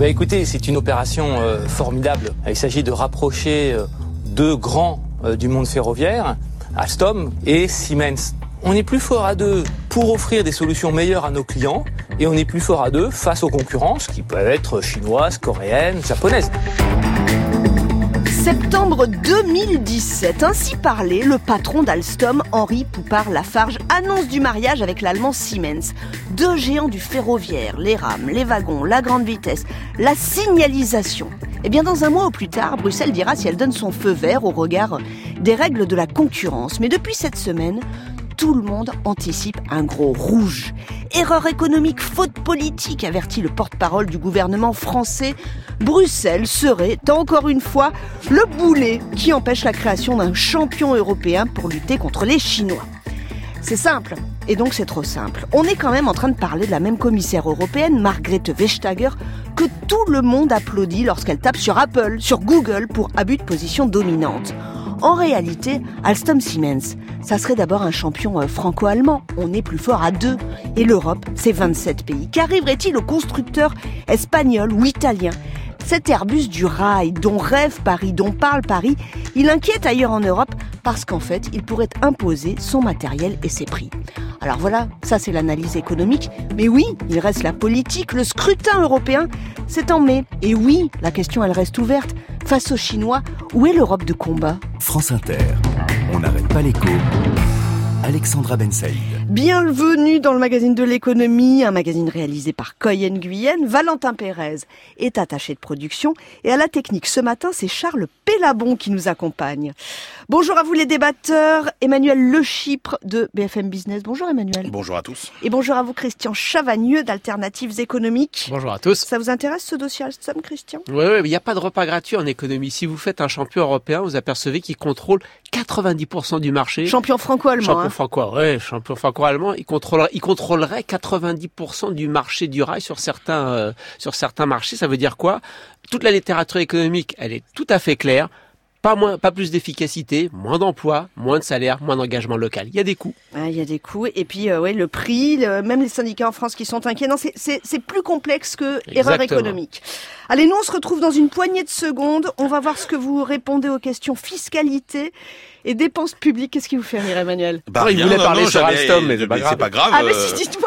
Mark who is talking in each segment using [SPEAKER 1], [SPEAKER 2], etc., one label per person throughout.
[SPEAKER 1] Écoutez, c'est une opération formidable. Il s'agit de rapprocher deux grands du monde ferroviaire, Alstom et Siemens. On est plus fort à deux pour offrir des solutions meilleures à nos clients et on est plus fort à deux face aux concurrences qui peuvent être chinoises, coréennes, japonaises.
[SPEAKER 2] Septembre 2017, ainsi parlait le patron d'Alstom, Henri Poupart-Lafarge, annonce du mariage avec l'allemand Siemens. Deux géants du ferroviaire, les rames, les wagons, la grande vitesse, la signalisation. Eh bien, dans un mois au plus tard, Bruxelles dira si elle donne son feu vert au regard des règles de la concurrence. Mais depuis cette semaine, tout le monde anticipe un gros rouge. Erreur économique, faute politique, avertit le porte-parole du gouvernement français. Bruxelles serait, encore une fois, le boulet qui empêche la création d'un champion européen pour lutter contre les Chinois. C'est simple, et donc c'est trop simple. On est quand même en train de parler de la même commissaire européenne, Margrethe Vestager, que tout le monde applaudit lorsqu'elle tape sur Apple, sur Google pour abus de position dominante. En réalité, Alstom Siemens, ça serait d'abord un champion franco-allemand. On est plus fort à deux. Et l'Europe, c'est 27 pays. Qu'arriverait-il aux constructeurs espagnols ou italiens ? Cet Airbus du rail, dont rêve Paris, dont parle Paris, il inquiète ailleurs en Europe parce qu'en fait, il pourrait imposer son matériel et ses prix. Alors voilà, ça c'est l'analyse économique. Mais oui, il reste la politique. Le scrutin européen, c'est en mai. Et oui, la question, elle reste ouverte. Face aux Chinois, où est l'Europe de combat ?
[SPEAKER 3] France Inter, on n'arrête pas l'écho. Alexandra Ben Saïd.
[SPEAKER 2] Bienvenue dans le magazine de l'économie, un magazine réalisé par Coyen Guyenne. Valentin Pérez est attaché de production et à la technique ce matin, c'est Charles Pellabon qui nous accompagne. Bonjour à vous les débatteurs, Emmanuel Le Chypre de BFM Business. Bonjour Emmanuel.
[SPEAKER 4] Bonjour à tous.
[SPEAKER 2] Et bonjour à vous Christian Chavagneux d'Alternatives économiques.
[SPEAKER 5] Bonjour à tous.
[SPEAKER 2] Ça vous intéresse ce dossier Alstom, Christian ?
[SPEAKER 5] Oui, il n'y a pas de repas gratuit en économie. Si vous faites un champion européen, vous apercevez qu'il contrôle 90% du marché.
[SPEAKER 2] Champion franco-allemand.
[SPEAKER 5] Champion franco-allemand. Il contrôlerait 90% du marché du rail sur certains marchés. Ça veut dire quoi ? Toute la littérature économique, elle est tout à fait claire. Pas plus d'efficacité, moins d'emplois, moins de salaire, moins d'engagement local. Il y a des coûts.
[SPEAKER 2] Il y a des coûts. Et puis, le prix, même les syndicats en France qui sont inquiets. Non, c'est plus complexe que erreur économique. Allez, nous, on se retrouve dans une poignée de secondes. On va voir ce que vous répondez aux questions fiscalité et dépenses publiques. Qu'est-ce qui vous fait rire, Emmanuel ?
[SPEAKER 5] Il voulait parler sur Alstom, mais c'est pas grave.
[SPEAKER 2] Ah, mais si, dites-moi.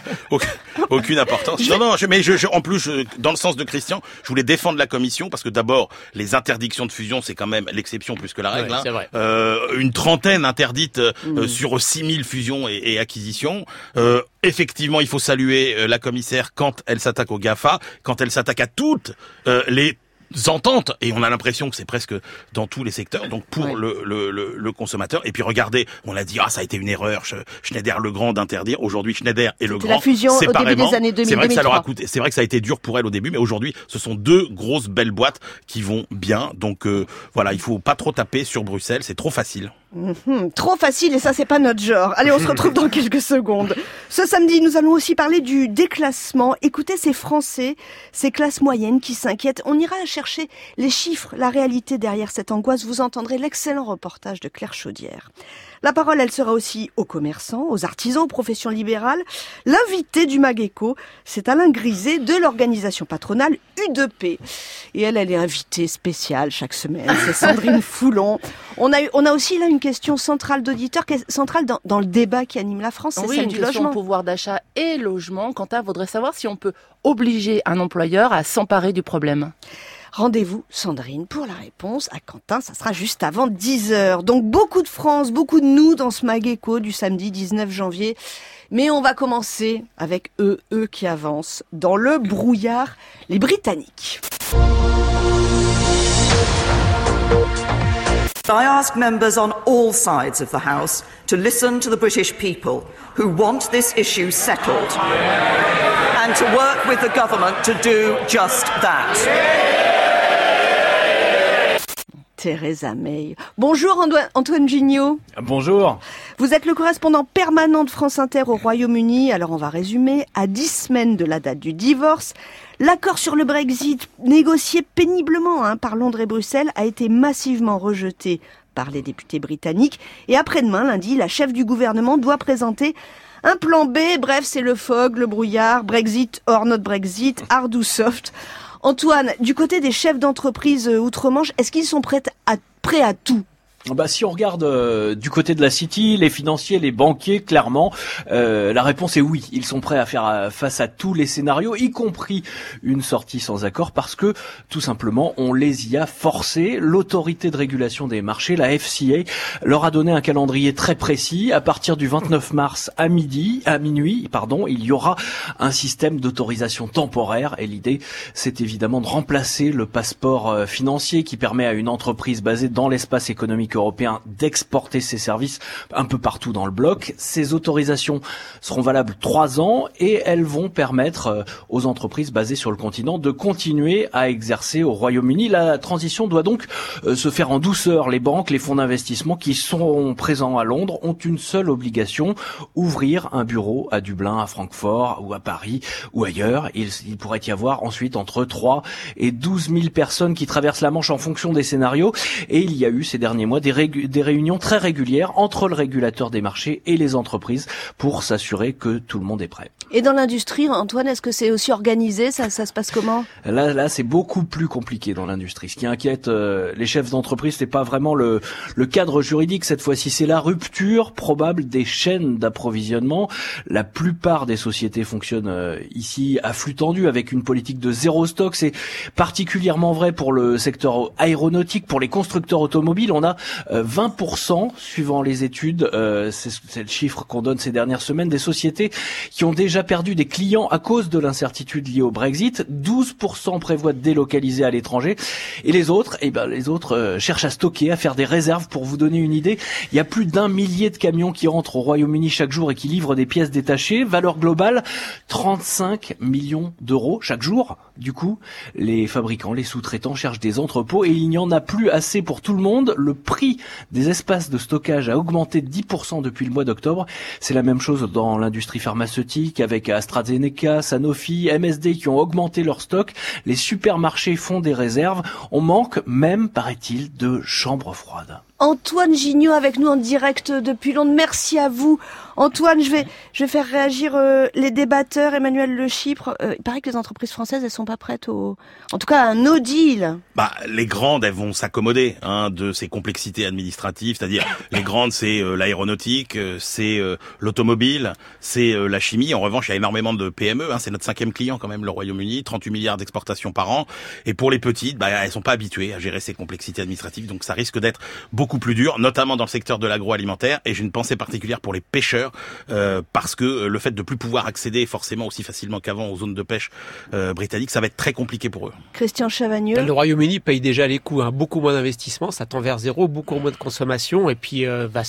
[SPEAKER 4] Aucune importance. En plus, dans le sens de Christian, je voulais défendre la commission parce que d'abord, les interdictions de fusion, c'est quand même l'exception plus que la règle.
[SPEAKER 5] C'est vrai.
[SPEAKER 4] Une trentaine interdites sur 6000 fusions et acquisitions. Effectivement, il faut saluer la commissaire quand elle s'attaque au GAFA, quand elle s'attaque à toutes les ententes, et on a l'impression que c'est presque dans tous les secteurs, donc pour le consommateur. Et puis regardez, on a dit ça a été une erreur, Schneider Legrand d'interdire. Aujourd'hui, Schneider et Legrand,
[SPEAKER 2] la fusion
[SPEAKER 4] séparément,
[SPEAKER 2] au début des années 2000,
[SPEAKER 4] c'est vrai que ça leur a
[SPEAKER 2] 2003.
[SPEAKER 4] coûté, c'est vrai que ça a été dur pour elle au début, mais aujourd'hui, ce sont deux grosses belles boîtes qui vont bien. Donc voilà, il faut pas trop taper sur Bruxelles, c'est trop facile.
[SPEAKER 2] Trop facile, et ça c'est pas notre genre. Allez, on se retrouve dans quelques secondes. Ce samedi, nous allons aussi parler du déclassement. Écoutez ces Français, ces classes moyennes qui s'inquiètent. On ira chercher les chiffres, la réalité derrière cette angoisse. Vous entendrez l'excellent reportage de Claire Chaudière. La parole, elle sera aussi aux commerçants, aux artisans, aux professions libérales. L'invité du Mageco, c'est Alain Griset de l'organisation patronale U2P. Et elle est invitée spéciale chaque semaine. C'est Sandrine Foulon. On a aussi là une question centrale d'auditeur, qui est centrale dans le débat qui anime la France, c'est celle du
[SPEAKER 6] question
[SPEAKER 2] logement.
[SPEAKER 6] Pouvoir d'achat et logement. Quentin voudrait savoir si on peut obliger un employeur à s'emparer du problème.
[SPEAKER 2] Rendez-vous, Sandrine, pour la réponse à Quentin. Ça sera juste avant 10h. Donc, beaucoup de France, beaucoup de nous dans ce Mageco du samedi 19 janvier. Mais on va commencer avec eux qui avancent dans le brouillard, les Britanniques.
[SPEAKER 7] I ask members on all sides of the House to listen to the British people who want this issue settled and to work with the government to do just that.
[SPEAKER 2] Theresa May. Bonjour Antoine Gignot.
[SPEAKER 8] Bonjour.
[SPEAKER 2] Vous êtes le correspondant permanent de France Inter au Royaume-Uni. Alors on va résumer. À 10 semaines de la date du divorce, l'accord sur le Brexit, négocié péniblement par Londres et Bruxelles, a été massivement rejeté par les députés britanniques. Et après-demain, lundi, la chef du gouvernement doit présenter un plan B. Bref, c'est le fog, le brouillard, Brexit or not Brexit, hard ou soft. Antoine, du côté des chefs d'entreprise outre-Manche, est-ce qu'ils sont prêts à tout ?
[SPEAKER 8] Si on regarde du côté de la City, les financiers, les banquiers, clairement, la réponse est oui. Ils sont prêts à faire face à tous les scénarios, y compris une sortie sans accord, parce que tout simplement, on les y a forcés. L'autorité de régulation des marchés, la FCA, leur a donné un calendrier très précis. À partir du 29 mars à minuit, il y aura un système d'autorisation temporaire. Et l'idée, c'est évidemment de remplacer le passeport financier qui permet à une entreprise basée dans l'espace économique européen d'exporter ses services un peu partout dans le bloc. Ces autorisations seront valables 3 ans et elles vont permettre aux entreprises basées sur le continent de continuer à exercer au Royaume-Uni. La transition doit donc se faire en douceur. Les banques, les fonds d'investissement qui sont présents à Londres ont une seule obligation, ouvrir un bureau à Dublin, à Francfort ou à Paris ou ailleurs. Il pourrait y avoir ensuite entre 3 et 12 000 personnes qui traversent la Manche en fonction des scénarios. Et il y a eu ces derniers mois des réunions très régulières entre le régulateur des marchés et les entreprises pour s'assurer que tout le monde est prêt.
[SPEAKER 2] Et dans l'industrie, Antoine, est-ce que c'est aussi organisé ? Ça se passe comment ?
[SPEAKER 8] Là, c'est beaucoup plus compliqué dans l'industrie. Ce qui inquiète les chefs d'entreprise, c'est pas vraiment le cadre juridique cette fois-ci, c'est la rupture probable des chaînes d'approvisionnement. La plupart des sociétés fonctionnent ici à flux tendu avec une politique de zéro stock. C'est particulièrement vrai pour le secteur aéronautique, pour les constructeurs automobiles. On a 20%, suivant les études, c'est le chiffre qu'on donne ces dernières semaines, des sociétés qui ont déjà perdu des clients à cause de l'incertitude liée au Brexit. 12% prévoient de délocaliser à l'étranger. Et les autres, cherchent à stocker, à faire des réserves. Pour vous donner une idée, il y a plus d'1 millier de camions qui rentrent au Royaume-Uni chaque jour et qui livrent des pièces détachées. Valeur globale, 35 millions d'euros chaque jour. Du coup, les fabricants, les sous-traitants cherchent des entrepôts et il n'y en a plus assez pour tout le monde. Le prix des espaces de stockage a augmenté de 10% depuis le mois d'octobre. C'est la même chose dans l'industrie pharmaceutique avec AstraZeneca, Sanofi, MSD qui ont augmenté leur stock. Les supermarchés font des réserves. On manque même, paraît-il, de chambres froides.
[SPEAKER 2] Antoine Gignot avec nous en direct depuis Londres. Merci à vous. Antoine, je vais faire réagir les débatteurs. Emmanuel Le Chypre, il paraît que les entreprises françaises, elles sont pas prêtes en tout cas, à un no deal.
[SPEAKER 4] Les grandes, elles vont s'accommoder de ces complexités administratives, c'est-à-dire les grandes, c'est l'aéronautique, c'est l'automobile, c'est la chimie. En revanche, il y a énormément de PME, c'est notre 5e client quand même, le Royaume-Uni, 38 milliards d'exportations par an. Et pour les petites, elles sont pas habituées à gérer ces complexités administratives, donc ça risque d'être beaucoup plus dur, notamment dans le secteur de l'agroalimentaire. Et j'ai une pensée particulière pour les pêcheurs, parce que le fait de plus pouvoir accéder forcément aussi facilement qu'avant aux zones de pêche britanniques, ça va être très compliqué pour eux.
[SPEAKER 2] Christian Chavagneux.
[SPEAKER 5] Le Royaume-Uni paye déjà les coûts, beaucoup moins d'investissement, ça tend vers zéro, beaucoup moins de consommation, et puis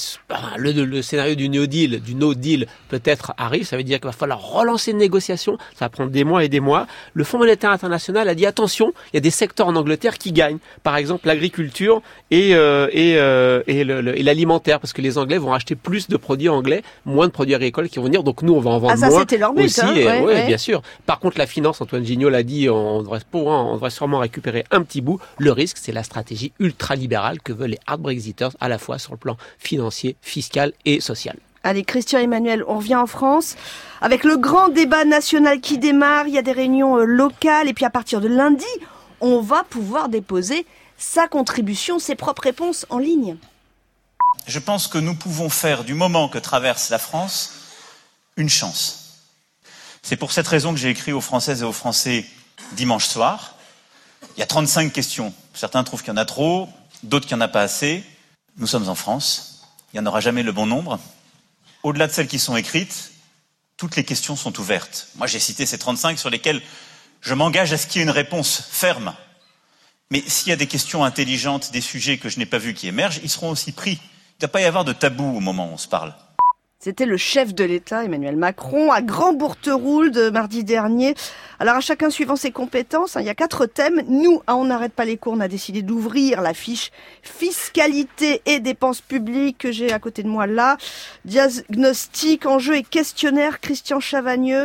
[SPEAKER 5] le scénario du no deal peut-être arrive, ça veut dire qu'il va falloir relancer une négociation, ça va prendre des mois et des mois. Le Fonds monétaire international a dit attention, il y a des secteurs en Angleterre qui gagnent, par exemple l'agriculture et l'alimentaire, parce que les Anglais vont acheter plus de produits anglais, moins de produits agricoles qui vont venir, donc nous on va en vendre moins.
[SPEAKER 2] Ça c'était leur but,
[SPEAKER 5] aussi,
[SPEAKER 2] ouais.
[SPEAKER 5] Bien sûr. Par contre la finance, Antoine Gignot l'a dit, on devrait sûrement récupérer un petit bout. Le risque, c'est la stratégie ultralibérale que veulent les hard Brexiters, à la fois sur le plan financier, fiscal et social.
[SPEAKER 2] Allez, Christian Emmanuel, on revient en France avec le grand débat national qui démarre. Il y a des réunions locales et puis à partir de lundi, on va pouvoir déposer sa contribution, ses propres réponses en ligne.
[SPEAKER 9] Je pense que nous pouvons faire du moment que traverse la France une chance. C'est pour cette raison que j'ai écrit aux Françaises et aux Français dimanche soir. Il y a 35 questions. Certains trouvent qu'il y en a trop, d'autres qu'il n'y en a pas assez. Nous sommes en France. Il n'y en aura jamais le bon nombre. Au-delà de celles qui sont écrites, toutes les questions sont ouvertes. Moi, j'ai cité ces 35 sur lesquelles je m'engage à ce qu'il y ait une réponse ferme. Mais s'il y a des questions intelligentes, des sujets que je n'ai pas vus qui émergent, ils seront aussi pris. Il ne doit pas y avoir de tabou au moment où on se parle.
[SPEAKER 2] C'était le chef de l'État, Emmanuel Macron, à Grand-Bourteroulde mardi dernier. Alors à chacun suivant ses compétences, il y a 4 thèmes. Nous, On n'arrête pas les cours, on a décidé d'ouvrir la fiche fiscalité et dépenses publiques que j'ai à côté de moi là. Diagnostic, enjeux et questionnaire. Christian Chavagneux,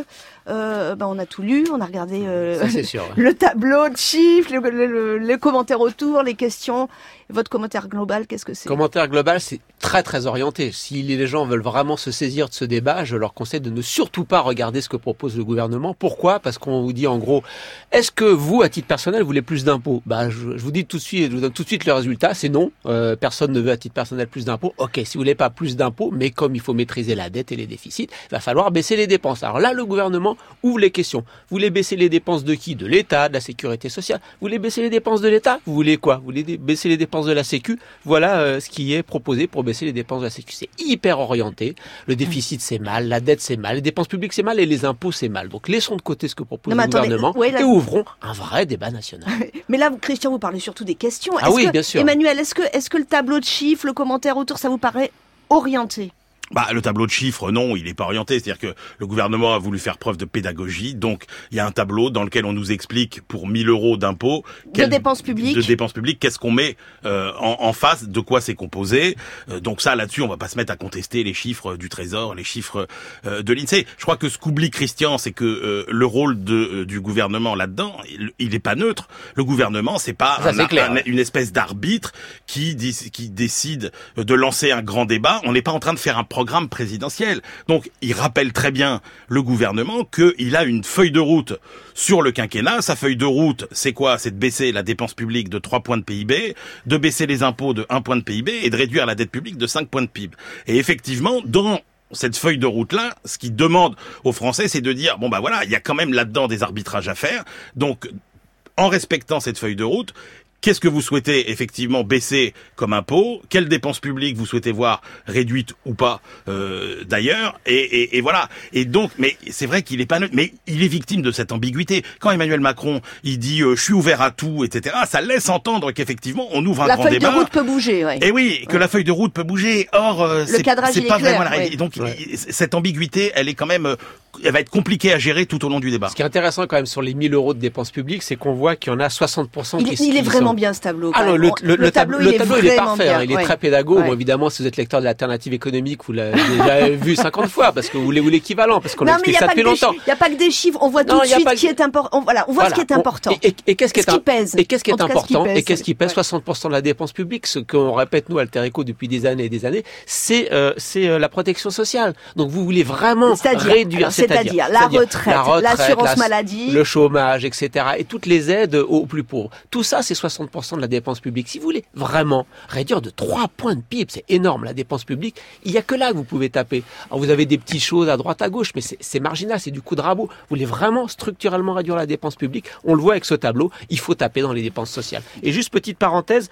[SPEAKER 2] on a tout lu, on a regardé
[SPEAKER 5] Ça, c'est sûr, ouais.
[SPEAKER 2] le tableau de chiffres, les commentaires autour, les questions. Votre commentaire global, qu'est-ce que c'est?
[SPEAKER 5] Commentaire global, c'est très très orienté. Si les gens veulent vraiment se saisir de ce débat, je leur conseille de ne surtout pas regarder ce que propose le gouvernement. Pourquoi? Parce qu'on vous dit en gros, est-ce que vous, à titre personnel, vous voulez plus d'impôts? Je vous dis tout de suite, je vous donne tout de suite le résultat, c'est non. Personne ne veut à titre personnel plus d'impôts. Ok, si vous voulez pas plus d'impôts, mais comme il faut maîtriser la dette et les déficits, il va falloir baisser les dépenses. Alors là, le gouvernement ouvre les questions. Vous voulez baisser les dépenses de qui? De l'État, de la sécurité sociale. Vous voulez baisser les dépenses de l'État? Vous voulez quoi? Vous voulez baisser les dépenses de la Sécu? Voilà ce qui est proposé pour baisser les dépenses de la Sécu. C'est hyper orienté. Le déficit, c'est mal. La dette, c'est mal. Les dépenses publiques, c'est mal. Et les impôts, c'est mal. Donc laissons de côté ce que propose le gouvernement et ouvrons un vrai débat national.
[SPEAKER 2] Mais là, Christian, vous parlez surtout des questions.
[SPEAKER 5] Bien sûr.
[SPEAKER 2] Emmanuel, est-ce que le tableau de chiffres, le commentaire autour, ça vous paraît orienté?
[SPEAKER 4] Le tableau de chiffres, non, il est pas orienté. C'est-à-dire que le gouvernement a voulu faire preuve de pédagogie. Donc, il y a un tableau dans lequel on nous explique pour 1 000 euros d'impôts,
[SPEAKER 2] de dépenses publiques,
[SPEAKER 4] qu'est-ce qu'on met en face, de quoi c'est composé. Donc ça, là-dessus, on va pas se mettre à contester les chiffres du Trésor, les chiffres de l'INSEE. Je crois que ce qu'oublie Christian, c'est que le rôle du gouvernement là-dedans, il est pas neutre. Le gouvernement, c'est pas une espèce d'arbitre qui décide de lancer un grand débat. On n'est pas en train de faire un programme présidentiel. Donc, il rappelle très bien le gouvernement qu'il a une feuille de route sur le quinquennat. Sa feuille de route, c'est quoi? C'est de baisser la dépense publique de 3 points de PIB, de baisser les impôts de 1 point de PIB et de réduire la dette publique de 5 points de PIB. Et effectivement, dans cette feuille de route-là, ce qu'il demande aux Français, c'est de dire, il y a quand même là-dedans des arbitrages à faire. Donc, en respectant cette feuille de route, qu'est-ce que vous souhaitez effectivement baisser comme impôt? Quelles dépenses publiques vous souhaitez voir réduites ou pas d'ailleurs? Et voilà. Et donc, mais c'est vrai qu'il est pas neutre, mais il est victime de cette ambiguïté. Quand Emmanuel Macron, il dit je suis ouvert à tout, etc. Ça laisse entendre qu'effectivement on ouvre un grand débat.
[SPEAKER 2] La feuille de route peut bouger, ouais.
[SPEAKER 4] Et oui, que la feuille de route peut bouger. Or, c'est pas vraiment la réalité. Donc cette ambiguïté, elle est quand même, elle va être compliquée à gérer tout au long du débat.
[SPEAKER 5] Ce qui est intéressant quand même sur les 1 000 euros de dépenses publiques, c'est qu'on voit qu'il y en a 60%
[SPEAKER 2] il est vraiment bien ce tableau.
[SPEAKER 5] Le tableau il est parfait.
[SPEAKER 2] Bien,
[SPEAKER 5] il est très pédago. Bon, évidemment, si vous êtes lecteur de l'Alternative économique, vous l'avez déjà vu 50 fois parce que vous voulez l'équivalent, parce qu'on explique ça depuis longtemps.
[SPEAKER 2] Il n'y a pas que des chiffres. On voit tout de suite qui est important. On voit ce qui est important.
[SPEAKER 5] Et qu'est-ce qui pèse? Et qu'est-ce qui est important? Et qu'est-ce qui pèse? 60% de la dépense publique, ce qu'on répète nous Alter Eco depuis des années et des années, c'est la protection sociale. Donc vous voulez vraiment réduire,
[SPEAKER 2] c'est-à-dire la retraite, l'assurance maladie,
[SPEAKER 5] le chômage, etc. Et toutes les aides aux plus pauvres. Tout ça, c'est 60% de la dépense publique. Si vous voulez vraiment réduire de 3 points de PIB, c'est énorme la dépense publique, il n'y a que là que vous pouvez taper. Alors vous avez des petites choses à droite à gauche, mais c'est marginal, c'est du coup de rabot. Vous voulez vraiment structurellement réduire la dépense publique, on le voit avec ce tableau, il faut taper dans les dépenses sociales. Et juste petite parenthèse,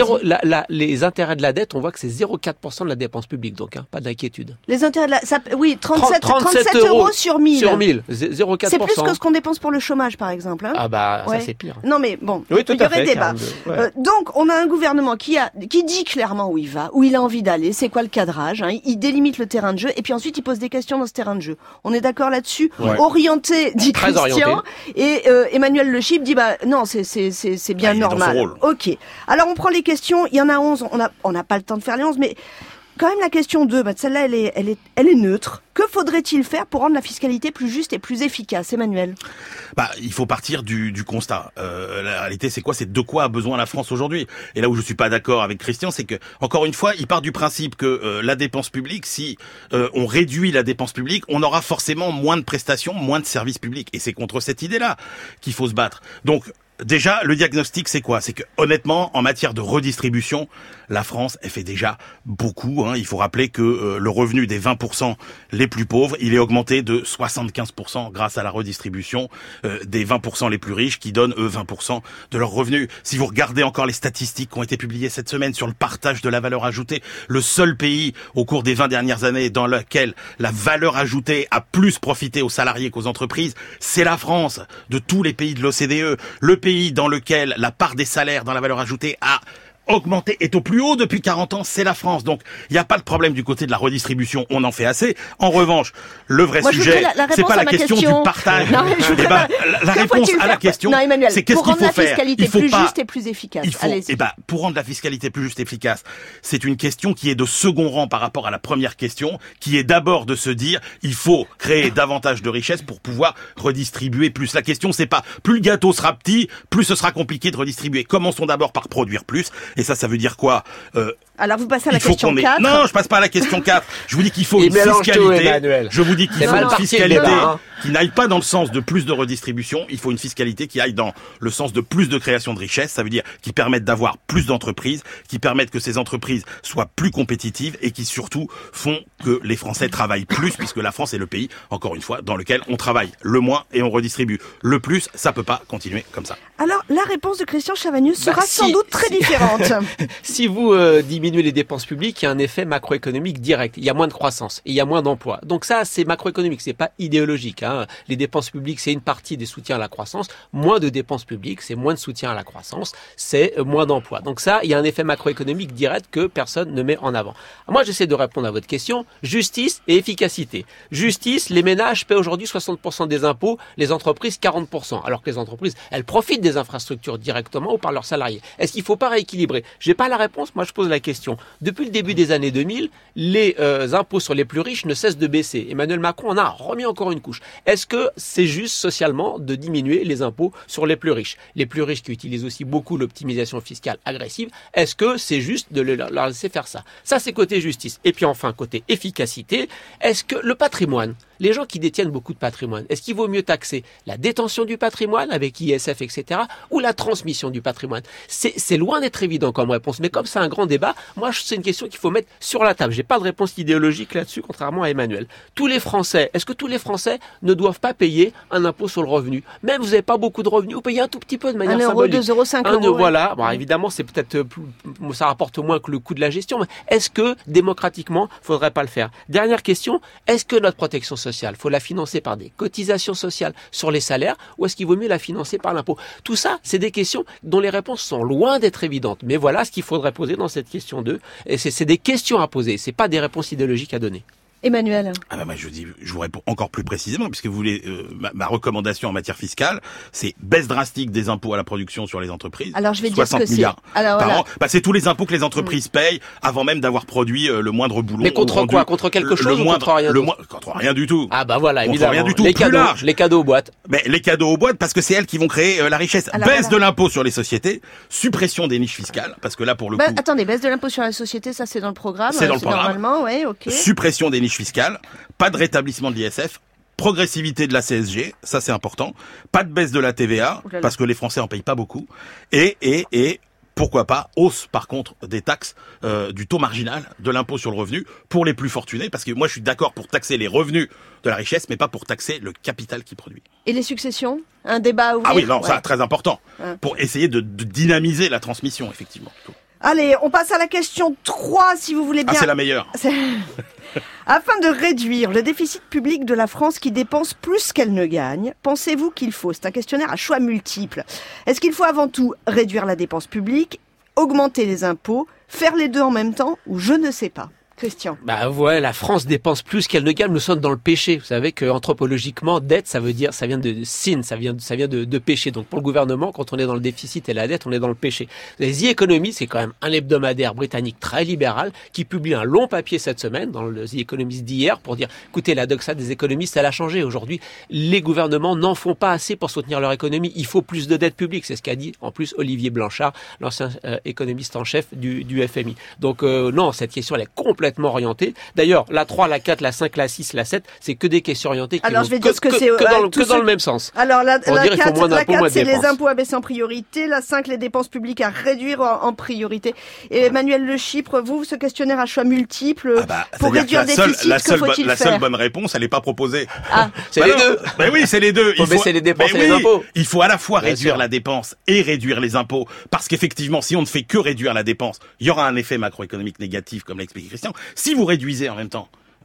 [SPEAKER 5] les intérêts de la dette, on voit que c'est 0,4% de la dépense publique, donc pas d'inquiétude.
[SPEAKER 2] Les intérêts de la... 37 euros sur 1000.
[SPEAKER 5] Sur 1000, 0,4%.
[SPEAKER 2] C'est plus que ce qu'on dépense pour le chômage, par exemple.
[SPEAKER 5] Ça c'est pire.
[SPEAKER 2] Non mais bon,
[SPEAKER 5] oui,
[SPEAKER 2] il y aurait débat. Donc on a un gouvernement qui dit clairement où il va, où il a envie d'aller, c'est quoi le cadrage, il délimite le terrain de jeu et puis ensuite il pose des questions dans ce terrain de jeu. On est d'accord là-dessus? Orienté, dit
[SPEAKER 5] très
[SPEAKER 2] Christian,
[SPEAKER 5] orienté.
[SPEAKER 2] Et Emmanuel Le Chip dit non, c'est bien normal. Ok. Alors on prend les questions, il y en a 11, on n'a pas le temps de faire les 11, mais quand même la question 2, celle-là elle est neutre. Que faudrait-il faire pour rendre la fiscalité plus juste et plus efficace, Emmanuel?
[SPEAKER 4] Il faut partir du constat. La réalité, c'est quoi? C'est de quoi a besoin la France aujourd'hui? Et là où je suis pas d'accord avec Christian, c'est que, encore une fois, il part du principe que la dépense publique, si on réduit la dépense publique, on aura forcément moins de prestations, moins de services publics. Et c'est contre cette idée-là qu'il faut se battre. Donc, déjà, le diagnostic, c'est quoi? C'est que, honnêtement, en matière de redistribution, la France, elle fait déjà beaucoup. Il faut rappeler que le revenu des 20% les plus pauvres, il est augmenté de 75% grâce à la redistribution des 20% les plus riches qui donnent, eux, 20% de leurs revenus. Si vous regardez encore les statistiques qui ont été publiées cette semaine sur le partage de la valeur ajoutée, le seul pays au cours des 20 dernières années dans lequel la valeur ajoutée a plus profité aux salariés qu'aux entreprises, c'est la France. De tous les pays de l'OCDE, le pays dans lequel la part des salaires dans la valeur ajoutée a augmenté, est au plus haut depuis 40 ans, c'est la France. Donc, il n'y a pas de problème du côté de la redistribution, on en fait assez. En revanche, le vrai sujet, c'est pas la question du partage.
[SPEAKER 2] Non,
[SPEAKER 4] la réponse à la question, c'est qu'est-ce qu'il faut faire.
[SPEAKER 2] Il faut plus juste et plus efficace.
[SPEAKER 4] Pour rendre la fiscalité plus juste et efficace, c'est une question qui est de second rang par rapport à la première question, qui est d'abord de se dire, il faut créer davantage de richesses pour pouvoir redistribuer plus. La question, c'est pas plus le gâteau sera petit, plus ce sera compliqué de redistribuer. Commençons d'abord par produire plus. Et ça veut dire quoi?
[SPEAKER 2] Alors vous passez à la question 4.
[SPEAKER 4] Non, je passe pas à la question 4. Je vous dis qu'il faut une fiscalité. Je vous dis qu'il faut une fiscalité qui n'aille pas dans le sens de plus de redistribution. Il faut une fiscalité qui aille dans le sens de plus de création de richesses. Ça veut dire qui permettent d'avoir plus d'entreprises, qui permettent que ces entreprises soient plus compétitives et qui surtout font que les Français travaillent plus, puisque la France est le pays, encore une fois, dans lequel on travaille le moins et on redistribue le plus. Ça peut pas continuer comme ça.
[SPEAKER 2] Alors la réponse de Christian Chavagneux sera sans doute très différente.
[SPEAKER 5] Si vous diminuez les dépenses publiques, il y a un effet macroéconomique direct. Il y a moins de croissance et il y a moins d'emplois. Donc ça, c'est macroéconomique, c'est pas idéologique. Les dépenses publiques, c'est une partie des soutiens à la croissance. Moins de dépenses publiques, c'est moins de soutien à la croissance, c'est moins d'emplois. Donc ça, il y a un effet macroéconomique direct que personne ne met en avant. Moi, j'essaie de répondre à votre question. Justice et efficacité. Justice, les ménages paient aujourd'hui 60% des impôts, les entreprises 40%. Alors que les entreprises, elles profitent des infrastructures directement ou par leurs salariés. Est-ce qu'il ne faut pas rééquilibrer? J'ai pas la réponse, moi je pose la question. Depuis le début des années 2000, les impôts sur les plus riches ne cessent de baisser. Emmanuel Macron en a remis encore une couche. Est-ce que c'est juste socialement de diminuer les impôts sur les plus riches? Les plus riches qui utilisent aussi beaucoup l'optimisation fiscale agressive, est-ce que c'est juste de leur laisser faire ça? Ça, c'est côté justice. Et puis enfin, côté efficacité, est-ce que le patrimoine, les gens qui détiennent beaucoup de patrimoine, est-ce qu'il vaut mieux taxer la détention du patrimoine avec ISF, etc., ou la transmission du patrimoine? C'est loin d'être évident comme réponse, mais comme c'est un grand débat, moi, c'est une question qu'il faut mettre sur la table. J'ai pas de réponse idéologique là-dessus, contrairement à Emmanuel. Tous les Français, est-ce que tous les Français ne doivent pas payer un impôt sur le revenu? Même vous n'avez pas beaucoup de revenus, vous payez un tout petit peu de manière symbolique.
[SPEAKER 2] 1 €, 2 €, 5 €.
[SPEAKER 5] Voilà. Bon, évidemment, c'est peut-être ça rapporte moins que le coût de la gestion, mais est-ce que démocratiquement, faudrait pas le faire? Dernière question, est-ce que notre protection sociale, faut la financer par des cotisations sociales sur les salaires, ou est-ce qu'il vaut mieux la financer par l'impôt? Tout ça, c'est des questions dont les réponses sont loin d'être évidentes. Mais voilà ce qu'il faudrait poser dans cette question 2. Et c'est des questions à poser, c'est pas des réponses idéologiques à donner.
[SPEAKER 2] Emmanuel.
[SPEAKER 4] Moi, je vous réponds encore plus précisément, puisque vous voulez ma recommandation en matière fiscale, c'est baisse drastique des impôts à la production sur les entreprises.
[SPEAKER 2] Alors je vais dire
[SPEAKER 4] 60 milliards par an. C'est tous les impôts que les entreprises payent avant même d'avoir produit le moindre boulot.
[SPEAKER 5] Mais contre quoi? Contre quelque chose ou contre rien?
[SPEAKER 4] Contre rien du tout.
[SPEAKER 5] Ah bah voilà, évidemment.
[SPEAKER 4] Rien du tout.
[SPEAKER 5] Les cadeaux aux boîtes.
[SPEAKER 4] Mais les cadeaux aux boîtes, parce que c'est elles qui vont créer la richesse. Baisse de l'impôt sur les sociétés, suppression des niches fiscales, parce que là pour le coup.
[SPEAKER 2] Attendez, baisse de l'impôt sur la société, ça c'est dans le programme.
[SPEAKER 4] C'est dans le programme.
[SPEAKER 2] Normalement, ouais, ok.
[SPEAKER 4] Suppression des niches fiscales, pas de rétablissement de l'ISF, progressivité de la CSG, ça c'est important, pas de baisse de la TVA, parce que les Français en payent pas beaucoup, et pourquoi pas hausse par contre des taxes du taux marginal de l'impôt sur le revenu pour les plus fortunés, parce que moi je suis d'accord pour taxer les revenus de la richesse, mais pas pour taxer le capital qui produit.
[SPEAKER 2] Et les successions? Un débat à ouvrir?
[SPEAKER 4] Ah oui, non, ça très important, pour essayer de dynamiser la transmission, effectivement.
[SPEAKER 2] Allez, on passe à la question 3, si vous voulez bien.
[SPEAKER 4] Ah, c'est la meilleure.
[SPEAKER 2] Afin de réduire le déficit public de la France qui dépense plus qu'elle ne gagne, pensez-vous qu'il faut, c'est un questionnaire à choix multiples, est-ce qu'il faut avant tout réduire la dépense publique, augmenter les impôts, faire les deux en même temps, ou je ne sais pas? Christian.
[SPEAKER 5] La France dépense plus qu'elle ne gagne. Nous sommes dans le péché. Vous savez que anthropologiquement, dette, ça vient de sin, ça vient de péché. Donc pour le gouvernement, quand on est dans le déficit et la dette, on est dans le péché. Les The Economist, c'est quand même un hebdomadaire britannique très libéral qui publie un long papier cette semaine dans le The Economist d'hier pour dire, écoutez, la doxa des économistes, elle a changé. Aujourd'hui, les gouvernements n'en font pas assez pour soutenir leur économie. Il faut plus de dette publique. C'est ce qu'a dit en plus Olivier Blanchard, l'ancien économiste en chef du FMI. Donc non, cette question, elle est complètement orientée. D'ailleurs, la 3, la 4, la 5, la 6, la 7, c'est que des questions orientées qui vont que dans le même sens.
[SPEAKER 2] Alors la 4, c'est les impôts à baisser en priorité, la 5, les dépenses publiques à réduire en priorité. Et Emmanuel Le Chypre, vous, ce questionnaire à choix multiples, pour réduire le déficit, que faut-il faire?
[SPEAKER 4] La seule bonne réponse, elle n'est pas proposée.
[SPEAKER 5] C'est les deux.
[SPEAKER 4] Ben oui, c'est les deux.
[SPEAKER 5] Il faut baisser les dépenses et les impôts.
[SPEAKER 4] Il faut à la fois réduire la dépense et réduire les impôts. Parce qu'effectivement, si on ne fait que réduire la dépense, il y aura un effet macroéconomique négatif, comme l'a expliqué Christian. Si vous réduisez en même temps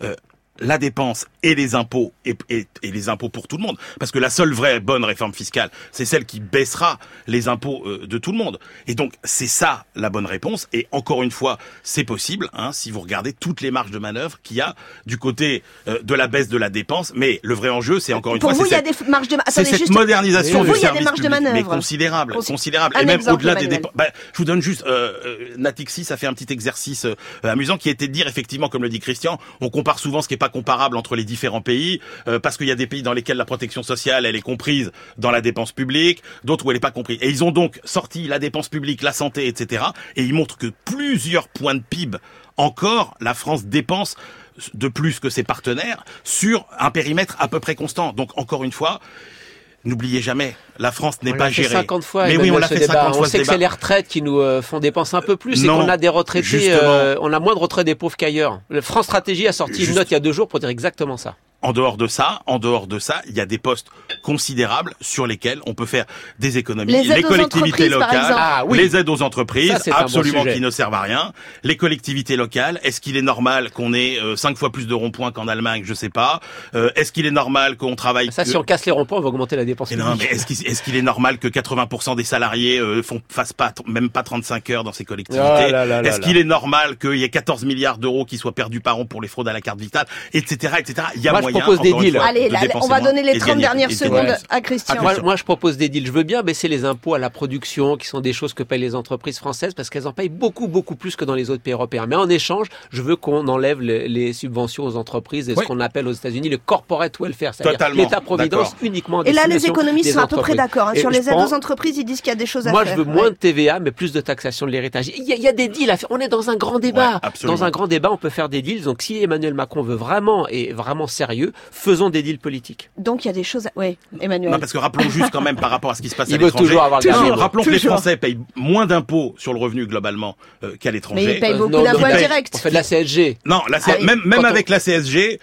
[SPEAKER 4] la dépense et les impôts, et les impôts pour tout le monde. Parce que la seule vraie bonne réforme fiscale, c'est celle qui baissera les impôts de tout le monde. Et donc, c'est ça la bonne réponse. Et encore une fois, c'est possible, si vous regardez toutes les marges de manœuvre qu'il y a du côté de la baisse de la dépense. Mais le vrai enjeu, c'est encore une fois...
[SPEAKER 2] Pour vous, il y a des marges de manœuvre.
[SPEAKER 4] C'est cette modernisation du service public, mais considérable. Et même au-delà des dépenses. Je vous donne juste... Natixis a fait un petit exercice amusant qui était de dire, effectivement, comme le dit Christian, on compare souvent ce qui est pas comparable entre les différents pays, parce qu'il y a des pays dans lesquels la protection sociale, elle est comprise dans la dépense publique, d'autres où elle est pas comprise. Et ils ont donc sorti la dépense publique, la santé, etc. Et ils montrent que plusieurs points de PIB encore, la France dépense de plus que ses partenaires sur un périmètre à peu près constant. Donc, encore une fois, n'oubliez jamais, la France n'est pas gérée.
[SPEAKER 5] 50 fois.
[SPEAKER 4] Mais oui, on l'a fait 50 fois.
[SPEAKER 5] On sait que c'est les retraites qui nous font dépenser un peu plus et qu'on a des retraités, on a moins de retraits des pauvres qu'ailleurs. Le France Stratégie a sorti une note il y a 2 jours pour dire exactement ça.
[SPEAKER 4] En dehors de ça, il y a des postes considérables sur lesquels on peut faire des économies. Les collectivités locales, les aides aux entreprises, ça, absolument qui ne servent à rien. Les collectivités locales, est-ce qu'il est normal qu'on ait 5 fois plus de ronds-points qu'en Allemagne? Je sais pas. Est-ce qu'il est normal qu'on travaille...
[SPEAKER 5] Ça, si on casse les ronds-points, on va augmenter la dépense publique.
[SPEAKER 4] Non, mais est-ce qu'il est normal que 80% des salariés fassent même pas 35 heures dans ces collectivités? Est-ce qu'il est normal qu'il y ait 14 milliards d'euros qui soient perdus par an pour les fraudes à la carte vitale, etc., etc. Il y a moyen.
[SPEAKER 5] Je propose des deals.
[SPEAKER 2] Allez, on va donner les 30 dernières secondes à Christian.
[SPEAKER 5] Moi, je propose des deals. Je veux bien baisser les impôts à la production, qui sont des choses que payent les entreprises françaises, parce qu'elles en payent beaucoup, beaucoup plus que dans les autres pays européens. Mais en échange, je veux qu'on enlève les subventions aux entreprises et ce qu'on appelle aux États-unis le corporate welfare, c'est-à-dire l'État-providence uniquement.
[SPEAKER 2] Et là, les économistes sont à peu près d'accord. Sur les aides aux entreprises, ils disent qu'il y a des choses à faire.
[SPEAKER 5] Moi, je veux moins de TVA, mais plus de taxation de l'héritage. Il y a des deals à faire. On est dans un grand débat. Dans un grand débat, on peut faire des deals. Donc, si Emmanuel Macron veut vraiment sérieux, faisons des deals politiques.
[SPEAKER 2] Donc il y a des choses... Oui, Emmanuel.
[SPEAKER 4] Non, parce que rappelons juste quand même par rapport à ce qui se passe à
[SPEAKER 5] l'étranger. Il veut toujours avoir le dernier mot.
[SPEAKER 4] Rappelons que les Français payent moins d'impôts sur le revenu globalement qu'à l'étranger.
[SPEAKER 2] Mais ils payent beaucoup d'impôts indirects.
[SPEAKER 5] On fait de la CSG.
[SPEAKER 4] Non, même avec la CSG,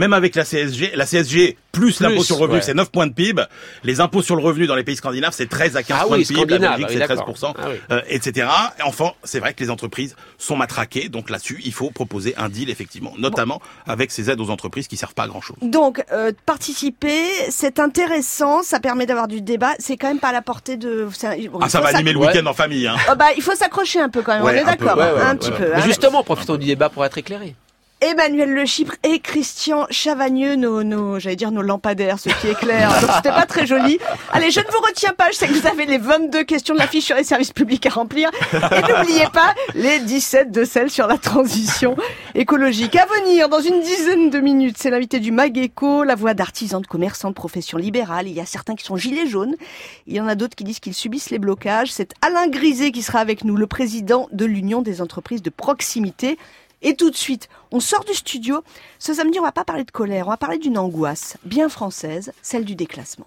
[SPEAKER 4] la CSG plus l'impôt sur le revenu, c'est 9 points de PIB. Les impôts sur le revenu dans les pays scandinaves, c'est 13 à 15 points de PIB. La Belgique, c'est 13%, etc. Et enfin, c'est vrai que les entreprises sont matraquées. Donc là-dessus, il faut proposer un deal, effectivement, notamment avec ces aides aux entreprises qui servent pas à grand-chose.
[SPEAKER 2] Donc, participer, c'est intéressant, ça permet d'avoir du débat. C'est quand même pas à la portée de...
[SPEAKER 4] ça va animer le week-end en famille.
[SPEAKER 2] Il faut s'accrocher un peu quand même, on est d'accord. Un petit peu.
[SPEAKER 5] Mais justement, profitons du débat pour être éclairés.
[SPEAKER 2] Emmanuel Le Chypre et Christian Chavagneux, nos lampadaires, ceux qui éclairent. Donc c'était pas très joli. Allez, je ne vous retiens pas. Je sais que vous avez les 22 questions de la fiche sur les services publics à remplir. Et n'oubliez pas les 17 de celles sur la transition écologique. À venir, dans une dizaine de minutes, c'est l'invité du Mageco, la voix d'artisans, de commerçants, de professions libérales. Il y a certains qui sont gilets jaunes. Il y en a d'autres qui disent qu'ils subissent les blocages. C'est Alain Griset qui sera avec nous, le président de l'Union des entreprises de proximité. Et tout de suite, on sort du studio. Ce samedi, on va pas parler de colère, on va parler d'une angoisse bien française, celle du déclassement.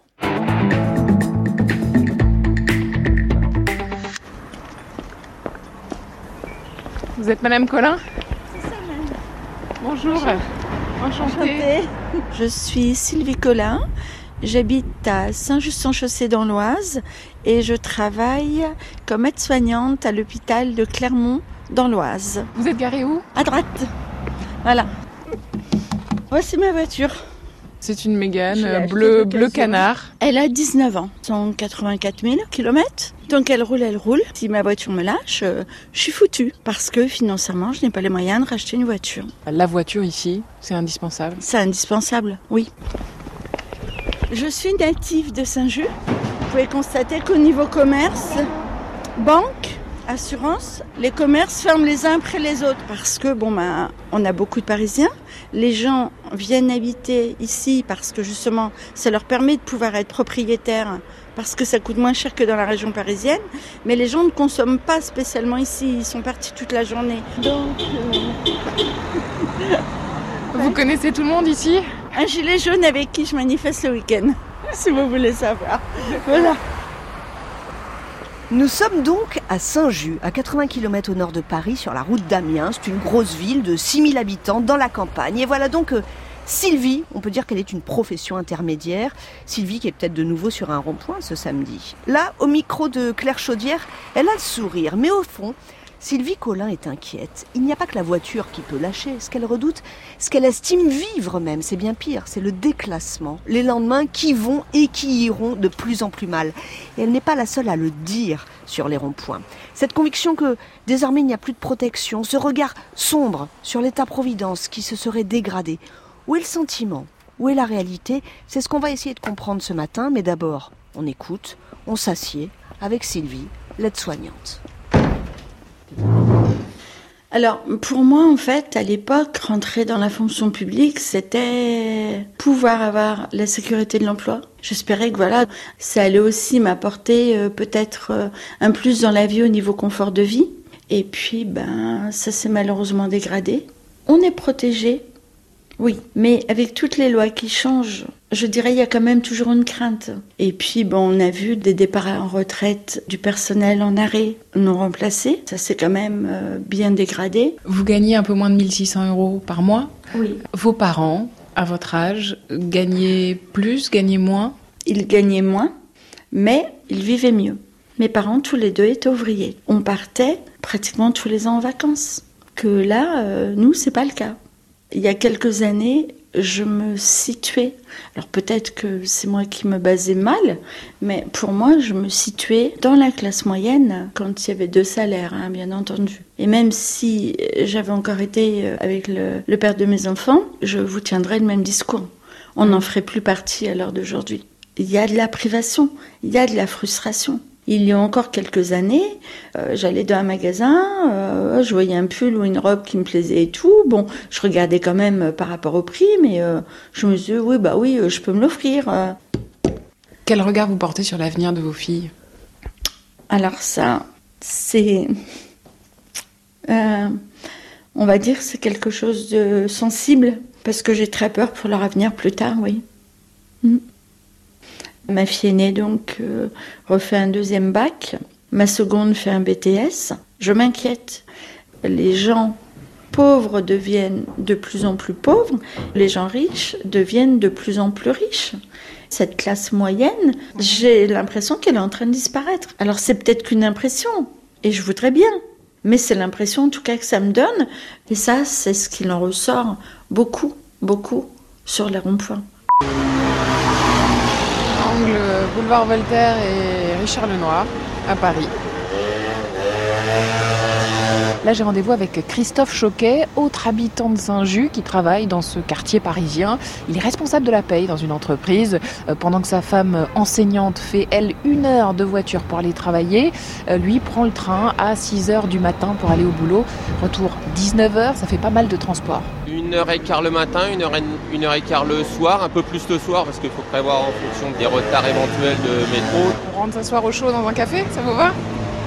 [SPEAKER 10] Vous êtes Madame Collin ?
[SPEAKER 11] C'est ça, même.
[SPEAKER 10] Bonjour. Enchantée.
[SPEAKER 11] Je suis Sylvie Collin. J'habite à Saint-Just-en-Chaussée dans l'Oise et je travaille comme aide-soignante à l'hôpital de Clermont dans l'Oise.
[SPEAKER 10] Vous êtes garée où ?
[SPEAKER 11] À droite. Voilà. Voici ma voiture.
[SPEAKER 10] C'est une Mégane bleu canard.
[SPEAKER 11] Elle a 19 ans, 184 000 km. Donc elle roule. Si ma voiture me lâche, je suis foutue. Parce que financièrement, je n'ai pas les moyens de racheter une voiture.
[SPEAKER 10] La voiture ici, c'est indispensable ?
[SPEAKER 11] C'est indispensable, oui. Je suis native de Saint-Just. Vous pouvez constater qu'au niveau commerce, banque, assurance, les commerces ferment les uns après les autres parce que on a beaucoup de Parisiens. Les gens viennent habiter ici parce que justement ça leur permet de pouvoir être propriétaires parce que ça coûte moins cher que dans la région parisienne. Mais les gens ne consomment pas spécialement ici, ils sont partis toute la journée. Donc,
[SPEAKER 10] Vous connaissez tout le monde ici ?
[SPEAKER 11] Un gilet jaune avec qui je manifeste le week-end, si vous voulez savoir. Voilà.
[SPEAKER 2] Nous sommes donc à Saint-Just, à 80 km au nord de Paris, sur la route d'Amiens. C'est une grosse ville de 6000 habitants dans la campagne. Et voilà donc Sylvie, on peut dire qu'elle est une profession intermédiaire. Sylvie qui est peut-être de nouveau sur un rond-point ce samedi. Là, au micro de Claire Chaudière, elle a le sourire. Mais au fond, Sylvie Collin est inquiète. Il n'y a pas que la voiture qui peut lâcher. Ce qu'elle redoute, ce qu'elle estime vivre même, c'est bien pire, c'est le déclassement. Les lendemains qui vont et qui iront de plus en plus mal. Et elle n'est pas la seule à le dire sur les ronds-points. Cette conviction que désormais il n'y a plus de protection, ce regard sombre sur l'État-providence qui se serait dégradé. Où est le sentiment ? Où est la réalité ? C'est ce qu'on va essayer de comprendre ce matin, mais d'abord, on écoute, on s'assied avec Sylvie, l'aide-soignante.
[SPEAKER 11] Alors, pour moi, en fait, à l'époque, rentrer dans la fonction publique, c'était pouvoir avoir la sécurité de l'emploi. J'espérais que voilà, ça allait aussi m'apporter peut-être un plus dans la vie au niveau confort de vie. Et puis, ça s'est malheureusement dégradé. On est protégé, oui, mais avec toutes les lois qui changent, je dirais il y a quand même toujours une crainte. Et puis on a vu des départs en retraite du personnel en arrêt non remplacé. Ça s'est quand même bien dégradé.
[SPEAKER 10] Vous gagnez un peu moins de 1 600 € par mois.
[SPEAKER 11] Oui.
[SPEAKER 10] Vos parents, à votre âge, gagnaient plus, gagnaient moins ?
[SPEAKER 11] Ils gagnaient moins, mais ils vivaient mieux. Mes parents, tous les deux, étaient ouvriers. On partait pratiquement tous les ans en vacances. Que là, nous, c'est pas le cas. Il y a quelques années, je me situais, alors peut-être que c'est moi qui me basais mal, mais pour moi, je me situais dans la classe moyenne quand il y avait 2 salaires, bien entendu. Et même si j'avais encore été avec le père de mes enfants, je vous tiendrais le même discours. On n'en ferait plus partie à l'heure d'aujourd'hui. Il y a de la privation, il y a de la frustration. Il y a encore quelques années, j'allais dans un magasin, je voyais un pull ou une robe qui me plaisait et tout. Bon, je regardais quand même par rapport au prix, mais je me disais, oui, je peux me l'offrir.
[SPEAKER 10] Quel regard vous portez sur l'avenir de vos filles ?
[SPEAKER 11] Alors ça, c'est... on va dire c'est quelque chose de sensible, parce que j'ai très peur pour leur avenir plus tard, oui. Ma fille aînée, donc, refait un 2e bac. Ma seconde fait un BTS. Je m'inquiète. Les gens pauvres deviennent de plus en plus pauvres. Les gens riches deviennent de plus en plus riches. Cette classe moyenne, j'ai l'impression qu'elle est en train de disparaître. Alors, c'est peut-être qu'une impression, et je voudrais bien. Mais c'est l'impression, en tout cas, que ça me donne. Et ça, c'est ce qu'il en ressort beaucoup sur les ronds-points.
[SPEAKER 10] Boulevard Voltaire et Richard Lenoir, à Paris. Là, j'ai rendez-vous avec Christophe Choquet, autre habitant de Saint-Just, qui travaille dans ce quartier parisien. Il est responsable de la paye dans une entreprise. Pendant que sa femme enseignante fait, elle, 1 heure de voiture pour aller travailler, lui prend le train à 6h du matin pour aller au boulot. Retour 19h, ça fait pas mal de transport.
[SPEAKER 5] 1h15 le matin, 1h15 le soir, un peu plus le soir parce qu'il faut prévoir en fonction des retards éventuels de métro.
[SPEAKER 10] On rentre s'asseoir au chaud dans un café, ça vous va ?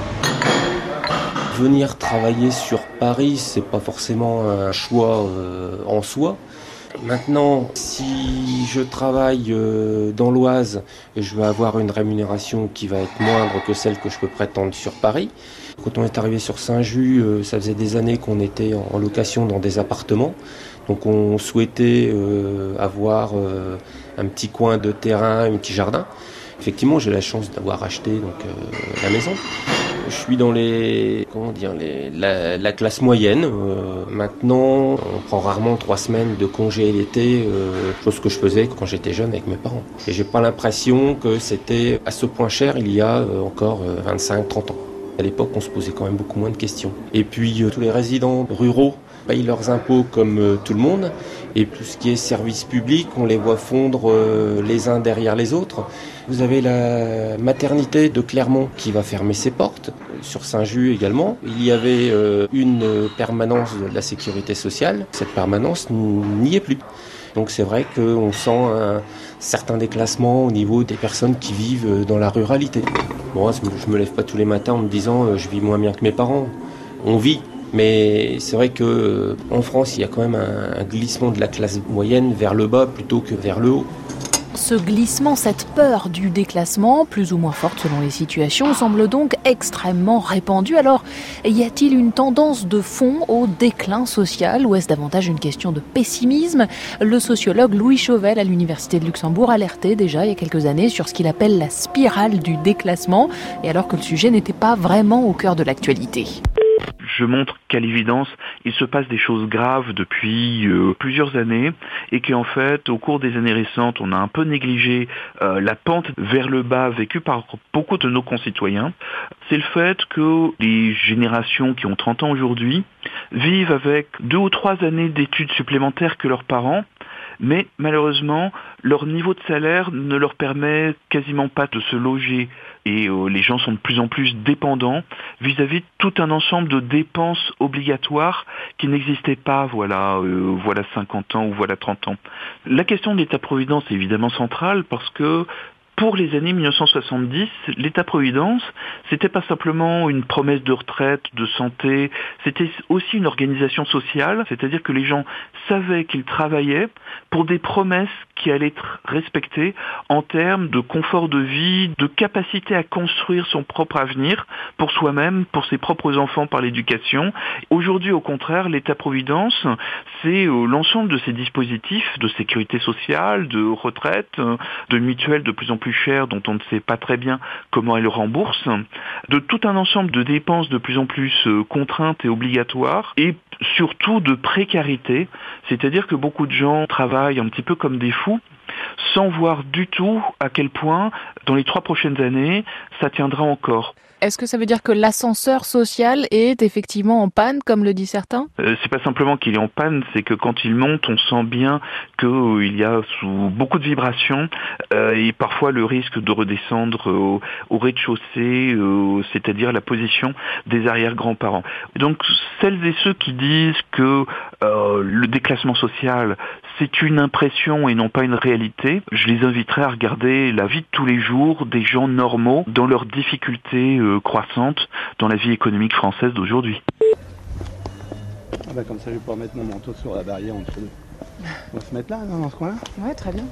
[SPEAKER 12] Venir travailler sur Paris, c'est pas forcément un choix en soi. Maintenant, si je travaille dans l'Oise, je vais avoir une rémunération qui va être moindre que celle que je peux prétendre sur Paris. Quand on est arrivé sur Saint-Just, ça faisait des années qu'on était en location dans des appartements. Donc on souhaitait avoir un petit coin de terrain, un petit jardin. Effectivement, j'ai la chance d'avoir acheté la maison. Je suis dans la classe moyenne. Maintenant, on prend rarement 3 semaines de congé l'été, chose que je faisais quand j'étais jeune avec mes parents. Et j'ai pas l'impression que c'était à ce point cher il y a encore 25-30 ans. À l'époque, on se posait quand même beaucoup moins de questions. Et puis, tous les résidents ruraux payent leurs impôts comme tout le monde. Et tout ce qui est service public, on les voit fondre les uns derrière les autres. Vous avez la maternité de Clermont qui va fermer ses portes, sur Saint-Just également. Il y avait une permanence de la sécurité sociale. Cette permanence n'y est plus. Donc c'est vrai qu'on sent un certain déclassement au niveau des personnes qui vivent dans la ruralité. Bon, je me lève pas tous les matins en me disant je vis moins bien que mes parents. On vit. Mais c'est vrai que en France, il y a quand même un glissement de la classe moyenne vers le bas plutôt que vers le haut.
[SPEAKER 13] Ce glissement, cette peur du déclassement, plus ou moins forte selon les situations, semble donc extrêmement répandue. Alors, y a-t-il une tendance de fond au déclin social ou est-ce davantage une question de pessimisme ? Le sociologue Louis Chauvel à l'Université de Luxembourg alertait déjà il y a quelques années sur ce qu'il appelle la spirale du déclassement, et alors que le sujet n'était pas vraiment au cœur de l'actualité.
[SPEAKER 14] je montre qu'à l'évidence, il se passe des choses graves depuis plusieurs années et qu'en fait, au cours des années récentes, on a un peu négligé la pente vers le bas vécue par beaucoup de nos concitoyens. C'est le fait que les générations qui ont 30 ans aujourd'hui vivent avec 2 ou 3 années d'études supplémentaires que leurs parents, mais malheureusement, leur niveau de salaire ne leur permet quasiment pas de se loger. Et les gens sont de plus en plus dépendants vis-à-vis de tout un ensemble de dépenses obligatoires qui n'existaient pas voilà 50 ans ou voilà 30 ans. La question de l'État-providence est évidemment centrale parce que pour les années 1970, l'État-providence, c'était pas simplement une promesse de retraite, de santé, c'était aussi une organisation sociale, c'est-à-dire que les gens savaient qu'ils travaillaient pour des promesses qui allaient être respectées en termes de confort de vie, de capacité à construire son propre avenir pour soi-même, pour ses propres enfants par l'éducation. Aujourd'hui, au contraire, l'État-providence, c'est l'ensemble de ces dispositifs de sécurité sociale, de retraite, de mutuelles de plus en plus chères dont on ne sait pas très bien comment elles remboursent, de tout un ensemble de dépenses de plus en plus contraintes et obligatoires et surtout de précarité, c'est-à-dire que beaucoup de gens travaillent un petit peu comme des fous sans voir du tout à quel point dans les 3 prochaines années ça tiendra encore.
[SPEAKER 10] Est-ce que ça veut dire que l'ascenseur social est effectivement en panne, comme le disent certains ?
[SPEAKER 14] C'est pas simplement qu'il est en panne, c'est que quand il monte, on sent bien qu'il y a sous beaucoup de vibrations et parfois le risque de redescendre au rez-de-chaussée, c'est-à-dire la position des arrière-grands-parents. Donc celles et ceux qui disent que le déclassement social c'est une impression et non pas une réalité, je les inviterai à regarder la vie de tous les jours des gens normaux dans leurs difficultés croissantes dans la vie économique française d'aujourd'hui.
[SPEAKER 15] Ah bah comme ça je vais pouvoir mettre mon manteau sur la barrière entre nous. On va se mettre là, dans ce coin-là ?
[SPEAKER 10] Ouais, très bien.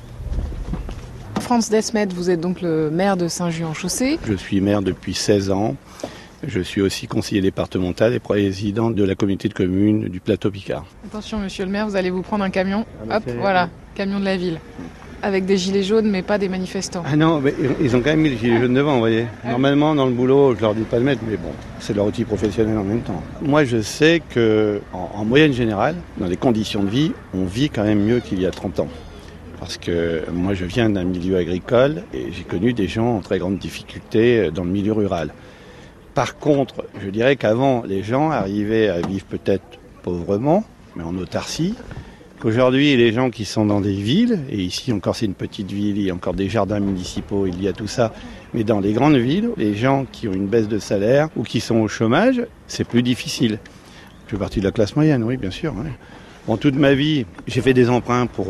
[SPEAKER 10] Franz Desmet, vous êtes donc le maire de Saint-Just-en-Chaussée.
[SPEAKER 15] Je suis maire depuis 16 ans. Je suis aussi conseiller départemental et président de la communauté de communes du Plateau Picard.
[SPEAKER 10] Attention monsieur le maire, vous allez vous prendre un camion. Hop, voilà, camion de la ville. Avec des gilets jaunes mais pas des manifestants.
[SPEAKER 15] Ah non, mais ils ont quand même mis les gilets jaunes devant, vous voyez. Normalement dans le boulot, je leur dis pas de mettre, mais bon, c'est leur outil professionnel en même temps. Moi je sais que en moyenne générale, dans les conditions de vie, on vit quand même mieux qu'il y a 30 ans. Parce que moi je viens d'un milieu agricole et j'ai connu des gens en très grande difficulté dans le milieu rural. Par contre, je dirais qu'avant, les gens arrivaient à vivre peut-être pauvrement, mais en autarcie. Qu'aujourd'hui, les gens qui sont dans des villes, et ici encore c'est une petite ville, il y a encore des jardins municipaux, il y a tout ça, mais dans les grandes villes, les gens qui ont une baisse de salaire ou qui sont au chômage, c'est plus difficile. Je fais partie de la classe moyenne, oui, bien sûr. Oui. Bon, toute ma vie, j'ai fait des emprunts pour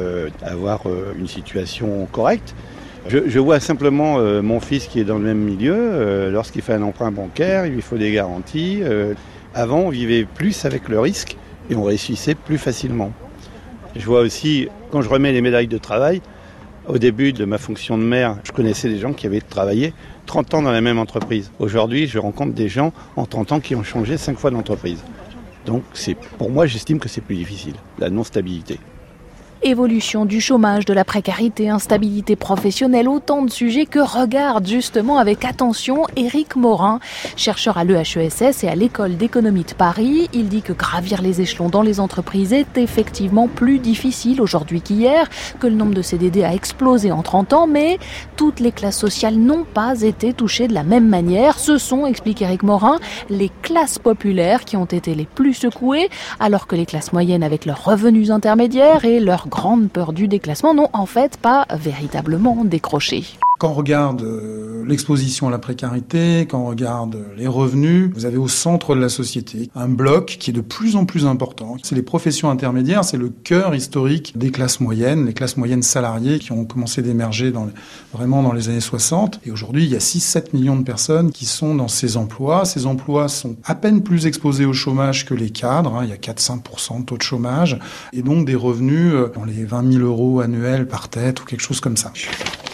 [SPEAKER 15] avoir une situation correcte. Je vois simplement mon fils qui est dans le même milieu, lorsqu'il fait un emprunt bancaire, il lui faut des garanties. Avant, on vivait plus avec le risque et on réussissait plus facilement. Je vois aussi, quand je remets les médailles de travail, au début de ma fonction de maire, je connaissais des gens qui avaient travaillé 30 ans dans la même entreprise. Aujourd'hui, je rencontre des gens en 30 ans qui ont changé 5 fois d'entreprise. Donc, pour moi, j'estime que c'est plus difficile, la non-stabilité.
[SPEAKER 13] Évolution du chômage, de la précarité, instabilité professionnelle, autant de sujets que regarde justement avec attention Éric Morin, chercheur à l'EHESS et à l'École d'économie de Paris. Il dit que gravir les échelons dans les entreprises est effectivement plus difficile aujourd'hui qu'hier, que le nombre de CDD a explosé en 30 ans, mais toutes les classes sociales n'ont pas été touchées de la même manière. Ce sont, explique Éric Morin, les classes populaires qui ont été les plus secouées, alors que les classes moyennes avec leurs revenus intermédiaires et leurs grande peur du déclassement n'ont en fait pas véritablement décroché.
[SPEAKER 16] Quand on regarde l'exposition à la précarité, quand on regarde les revenus, vous avez au centre de la société un bloc qui est de plus en plus important. C'est les professions intermédiaires, c'est le cœur historique des classes moyennes, les classes moyennes salariées qui ont commencé d'émerger vraiment dans les années 60. Et aujourd'hui, il y a 6-7 millions de personnes qui sont dans ces emplois. Ces emplois sont à peine plus exposés au chômage que les cadres. Il y a 4-5% de taux de chômage. Et donc des revenus dans les 20 000 euros annuels par tête ou quelque chose comme ça.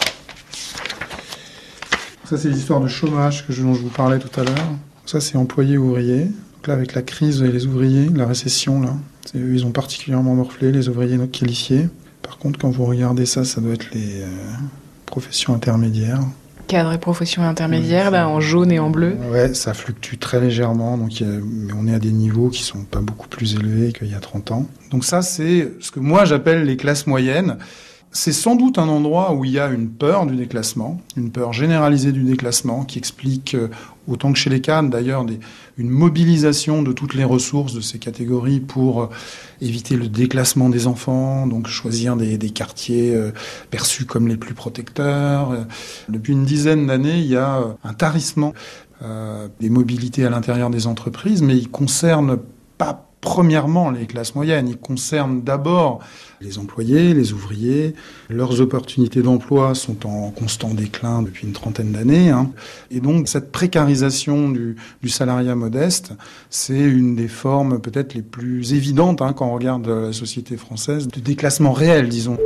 [SPEAKER 16] Ça, c'est l'histoire de chômage dont je vous parlais tout à l'heure. Ça, c'est employés-ouvriers. Donc là, avec la crise et les ouvriers, la récession, là, eux, ils ont particulièrement morflé, les ouvriers non qualifiés. Par contre, quand vous regardez ça, ça doit être les professions intermédiaires.
[SPEAKER 10] cadres et professions intermédiaires, là, en jaune et en bleu.
[SPEAKER 16] Ouais, ça fluctue très légèrement, mais on est à des niveaux qui sont pas beaucoup plus élevés qu'il y a 30 ans. Donc ça, c'est ce que moi j'appelle les classes moyennes. C'est sans doute un endroit où il y a une peur du déclassement, une peur généralisée du déclassement qui explique, autant que chez les cadres d'ailleurs, une mobilisation de toutes les ressources de ces catégories pour éviter le déclassement des enfants, donc choisir des quartiers perçus comme les plus protecteurs. Depuis une dizaine d'années, il y a un tarissement des mobilités à l'intérieur des entreprises, mais il concerne pas premièrement les classes moyennes, il concerne d'abord les employés, les ouvriers. Leurs opportunités d'emploi sont en constant déclin depuis une trentaine d'années. Et donc cette précarisation du salariat modeste, c'est une des formes peut-être les plus évidentes quand on regarde la société française, de déclassement réel, disons.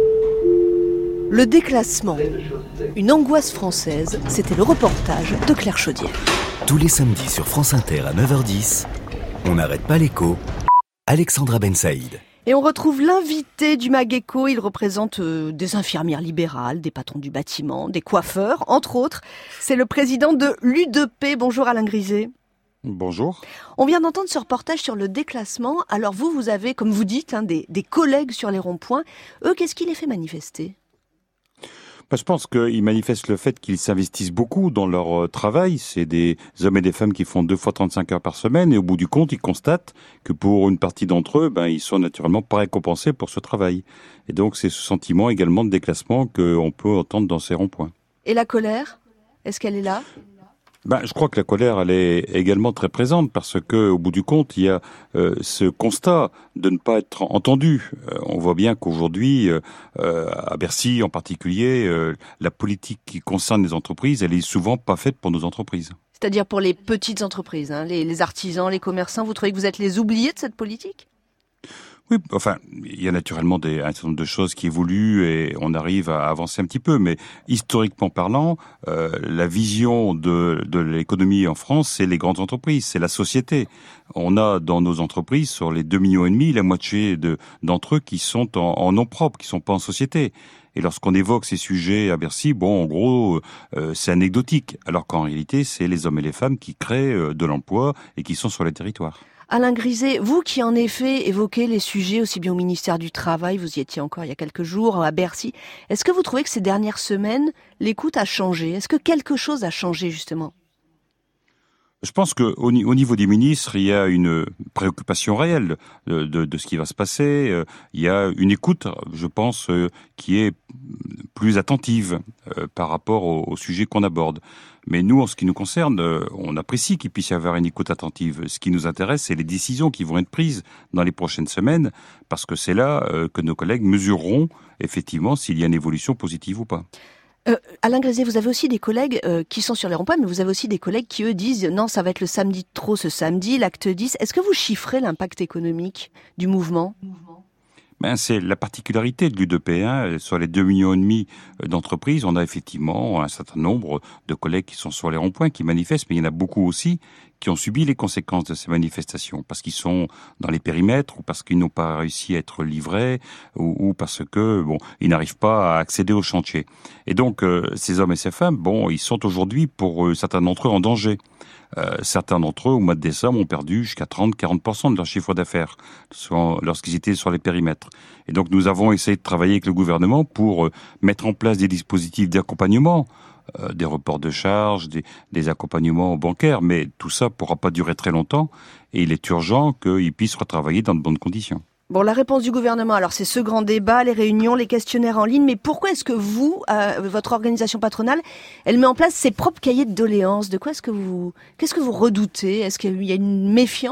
[SPEAKER 2] Le déclassement, une angoisse française, c'était le reportage de Claire Chaudière.
[SPEAKER 3] Tous les samedis sur France Inter à 9h10, on n'arrête pas l'écho. Alexandra Ben Saïd.
[SPEAKER 2] Et on retrouve l'invité du Mageco. Il représente des infirmières libérales, des patrons du bâtiment, des coiffeurs, entre autres. C'est le président de l'U2P. Bonjour Alain Griset.
[SPEAKER 17] Bonjour.
[SPEAKER 2] On vient d'entendre ce reportage sur le déclassement. Alors vous avez, comme vous dites, des collègues sur les ronds-points. Eux, qu'est-ce qui les fait manifester ?
[SPEAKER 17] Je pense qu'ils manifestent le fait qu'ils s'investissent beaucoup dans leur travail. C'est des hommes et des femmes qui font 2 fois 35 heures par semaine et au bout du compte, ils constatent que pour une partie d'entre eux, ils sont naturellement pas récompensés pour ce travail. Et donc, c'est ce sentiment également de déclassement qu'on peut entendre dans ces ronds-points.
[SPEAKER 2] Et la colère ? Est-ce qu'elle est là ?
[SPEAKER 17] Je crois que la colère, elle est également très présente parce que, au bout du compte, il y a ce constat de ne pas être entendu. On voit bien qu'aujourd'hui, à Bercy en particulier, la politique qui concerne les entreprises, elle est souvent pas faite pour nos entreprises.
[SPEAKER 2] C'est-à-dire pour les petites entreprises, les artisans, les commerçants. Vous trouvez que vous êtes les oubliés de cette politique ?
[SPEAKER 17] Oui, il y a naturellement un certain nombre de choses qui évoluent et on arrive à avancer un petit peu. Mais historiquement parlant, la vision de l'économie en France, c'est les grandes entreprises, c'est la société. On a dans nos entreprises, sur les 2,5 millions, la moitié d'entre eux qui sont en nom propre, qui sont pas en société. Et lorsqu'on évoque ces sujets à Bercy, en gros, c'est anecdotique. Alors qu'en réalité, c'est les hommes et les femmes qui créent de l'emploi et qui sont sur les territoires.
[SPEAKER 2] Alain Griset, vous qui en effet évoquez les sujets aussi bien au ministère du Travail, vous y étiez encore il y a quelques jours à Bercy, est-ce que vous trouvez que ces dernières semaines, l'écoute a changé ? Est-ce que quelque chose a changé justement ?
[SPEAKER 17] Je pense qu'au niveau des ministres, il y a une préoccupation réelle de ce qui va se passer. Il y a une écoute, je pense, qui est plus attentive par rapport au sujet qu'on aborde. Mais nous, en ce qui nous concerne, on apprécie qu'il puisse y avoir une écoute attentive. Ce qui nous intéresse, c'est les décisions qui vont être prises dans les prochaines semaines, parce que c'est là que nos collègues mesureront effectivement s'il y a une évolution positive ou pas.
[SPEAKER 2] Alain Griset, vous avez aussi des collègues qui sont sur les ronds-points, mais vous avez aussi des collègues qui, eux, disent non, ça va être le samedi de trop ce samedi, l'acte 10. Est-ce que vous chiffrez l'impact économique du mouvement ?
[SPEAKER 17] C'est la particularité de l'U2P. Sur les 2,5 millions d'entreprises, on a effectivement un certain nombre de collègues qui sont sur les ronds-points, qui manifestent, mais il y en a beaucoup aussi qui ont subi les conséquences de ces manifestations, parce qu'ils sont dans les périmètres, ou parce qu'ils n'ont pas réussi à être livrés, ou parce que ils n'arrivent pas à accéder au chantier. Et donc, ces hommes et ces femmes, ils sont aujourd'hui, pour certains d'entre eux, en danger. Certains d'entre eux, au mois de décembre, ont perdu jusqu'à 30-40% de leur chiffre d'affaires lorsqu'ils étaient sur les périmètres. Et donc, nous avons essayé de travailler avec le gouvernement pour mettre en place des dispositifs d'accompagnement, des reports de charges, des accompagnements bancaires, mais tout ça ne pourra pas durer très longtemps et il est urgent qu'ils puissent retravailler dans de bonnes conditions.
[SPEAKER 2] Bon, la réponse du gouvernement, alors c'est ce grand débat, les réunions, les questionnaires en ligne, mais pourquoi est-ce que vous, votre organisation patronale, elle met en place ses propres cahiers de doléances ? Qu'est-ce que vous redoutez ? Est-ce qu'il y a une méfiance ?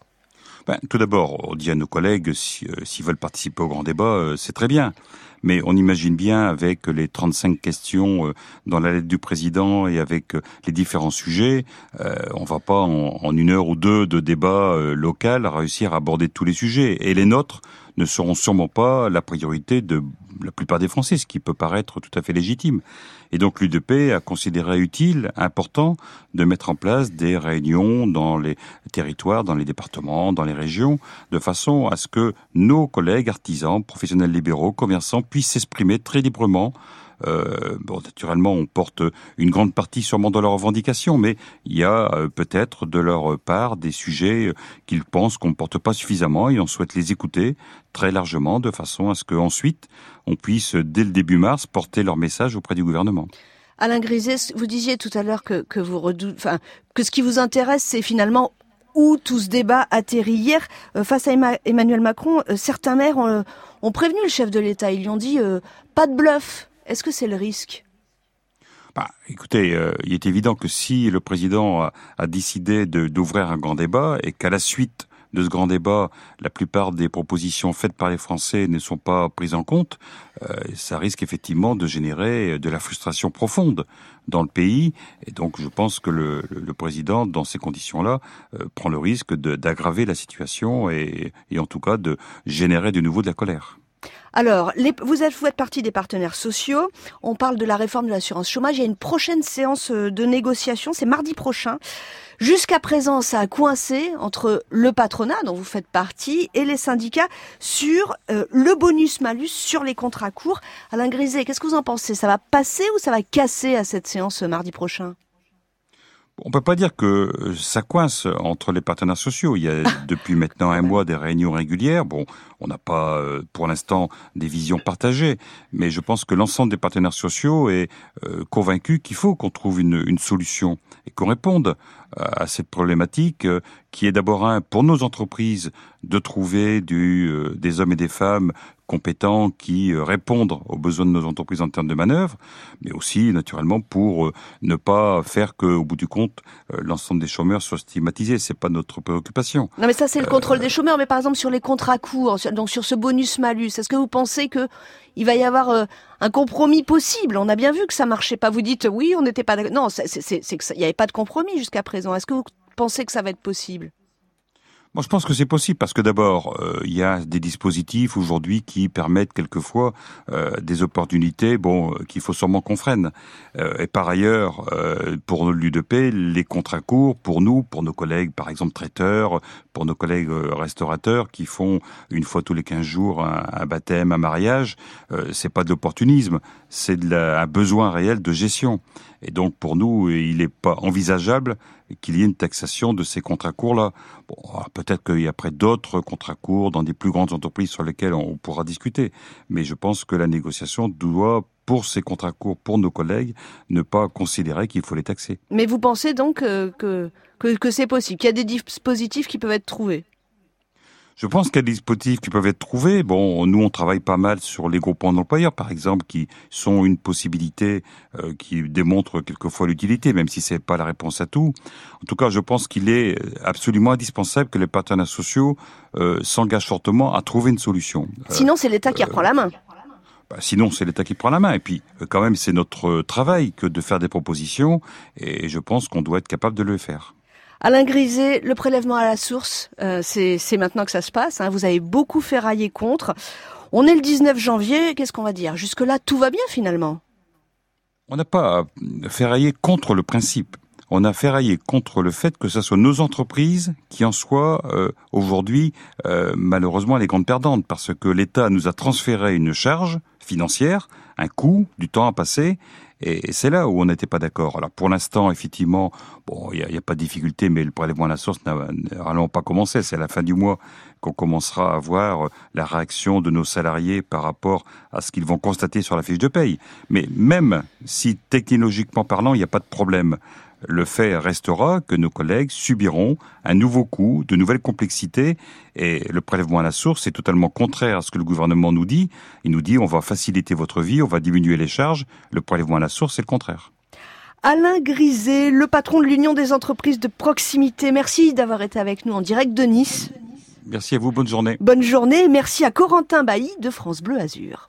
[SPEAKER 17] Tout d'abord, on dit à nos collègues, s'ils veulent participer au grand débat, c'est très bien. Mais on imagine bien, avec les 35 questions dans la lettre du président et avec les différents sujets, on va pas en 1 heure ou 2 de débat local réussir à aborder tous les sujets. Et les nôtres ne seront sûrement pas la priorité de la plupart des Français, ce qui peut paraître tout à fait légitime. Et donc l'U2P a considéré utile, important, de mettre en place des réunions dans les territoires, dans les départements, dans les régions, de façon à ce que nos collègues artisans, professionnels libéraux, commerçants puissent s'exprimer très librement Bon, naturellement, on porte une grande partie sûrement de leurs revendications, mais il y a peut-être de leur part des sujets qu'ils pensent qu'on ne porte pas suffisamment et on souhaite les écouter très largement de façon à ce qu'ensuite on puisse, dès le début mars, porter leur message auprès du gouvernement.
[SPEAKER 2] Alain Griset, vous disiez tout à l'heure que vous que ce qui vous intéresse, c'est finalement où tout ce débat atterrit. Hier, face à Emmanuel Macron, certains maires ont prévenu le chef de l'État. Ils lui ont dit pas de bluff. Est-ce que c'est le risque ?
[SPEAKER 17] Écoutez, il est évident que si le président a décidé d'ouvrir un grand débat et qu'à la suite de ce grand débat, la plupart des propositions faites par les Français ne sont pas prises en compte, ça risque effectivement de générer de la frustration profonde dans le pays. Et donc je pense que le président, dans ces conditions-là, prend le risque d'aggraver la situation et en tout cas de générer de nouveau de la colère.
[SPEAKER 2] Alors, vous êtes partie des partenaires sociaux. On parle de la réforme de l'assurance chômage. Il y a une prochaine séance de négociation. C'est mardi prochain. Jusqu'à présent, ça a coincé entre le patronat, dont vous faites partie, et les syndicats sur le bonus-malus sur les contrats courts. Alain Griset, qu'est-ce que vous en pensez ? Ça va passer ou ça va casser à cette séance mardi prochain ?
[SPEAKER 17] On peut pas dire que ça coince entre les partenaires sociaux. Il y a depuis maintenant un mois des réunions régulières. Bon, on n'a pas pour l'instant des visions partagées, mais je pense que l'ensemble des partenaires sociaux est convaincu qu'il faut qu'on trouve une solution et qu'on réponde à cette problématique qui est d'abord pour nos entreprises de trouver des hommes et des femmes compétents qui répondent aux besoins de nos entreprises en termes de manœuvre, mais aussi naturellement pour ne pas faire qu'au bout du compte l'ensemble des chômeurs soient stigmatisés. C'est pas notre préoccupation.
[SPEAKER 2] Non, mais ça c'est le contrôle des chômeurs. Mais par exemple sur les contrats courts, donc sur ce bonus-malus, est-ce que vous pensez que il va y avoir un compromis possible ? On a bien vu que ça marchait pas. Vous dites oui, on n'était pas. Non, c'est que il y avait pas de compromis jusqu'à présent. Est-ce que vous pensez que ça va être possible ?
[SPEAKER 17] Moi, je pense que c'est possible parce que d'abord, il y a des dispositifs aujourd'hui qui permettent quelquefois des opportunités, qu'il faut sûrement qu'on freine. Et par ailleurs, pour l'UDP, les contrats courts, pour nous, pour nos collègues, par exemple traiteurs, pour nos collègues restaurateurs qui font une fois tous les 15 jours un baptême, un mariage, c'est pas de l'opportunisme, c'est un besoin réel de gestion. Et donc pour nous, il n'est pas envisageable qu'il y ait une taxation de ces contrats courts-là. Bon, peut-être qu'il y a après d'autres contrats courts dans des plus grandes entreprises sur lesquelles on pourra discuter. Mais je pense que la négociation doit, pour ces contrats courts, pour nos collègues, ne pas considérer qu'il faut les taxer.
[SPEAKER 2] Mais vous pensez donc que c'est possible, qu'il y a des dispositifs qui peuvent être trouvés ?
[SPEAKER 17] Je pense qu'il y a des dispositifs qui peuvent être trouvés. Bon, nous, on travaille pas mal sur les groupements d'employeurs, par exemple, qui sont une possibilité qui démontre quelquefois l'utilité, même si c'est pas la réponse à tout. En tout cas, je pense qu'il est absolument indispensable que les partenaires sociaux s'engagent fortement à trouver une solution.
[SPEAKER 2] Sinon, c'est l'État qui reprend la main.
[SPEAKER 17] Sinon, c'est l'État qui prend la main. Et puis, quand même, c'est notre travail que de faire des propositions. Et je pense qu'on doit être capable de le faire.
[SPEAKER 2] Alain Griset, le prélèvement à la source, c'est maintenant que ça se passe. Vous avez beaucoup ferraillé contre. On est le 19 janvier, qu'est-ce qu'on va dire ? Jusque-là, tout va bien finalement.
[SPEAKER 17] On n'a pas ferraillé contre le principe. On a ferraillé contre le fait que ce soit nos entreprises qui en soient aujourd'hui malheureusement les grandes perdantes, parce que l'État nous a transféré une charge financière, un coût, du temps à passer. Et c'est là où on n'était pas d'accord. Alors pour l'instant, effectivement, il y a pas de difficulté, mais le prélèvement à la source n'allons pas commencer. C'est à la fin du mois qu'on commencera à voir la réaction de nos salariés par rapport à ce qu'ils vont constater sur la fiche de paye. Mais même si technologiquement parlant, il n'y a pas de problème, le fait restera que nos collègues subiront un nouveau coût, de nouvelles complexités, et le prélèvement à la source est totalement contraire à ce que le gouvernement nous dit. Il nous dit on va faciliter votre vie, on va diminuer les charges. Le prélèvement à la source, c'est le contraire.
[SPEAKER 2] Alain Griset, le patron de l'Union des entreprises de proximité, merci d'avoir été avec nous en direct de Nice.
[SPEAKER 17] Merci à vous, bonne journée.
[SPEAKER 2] Bonne journée, merci à Corentin Bailly de France Bleu Azur.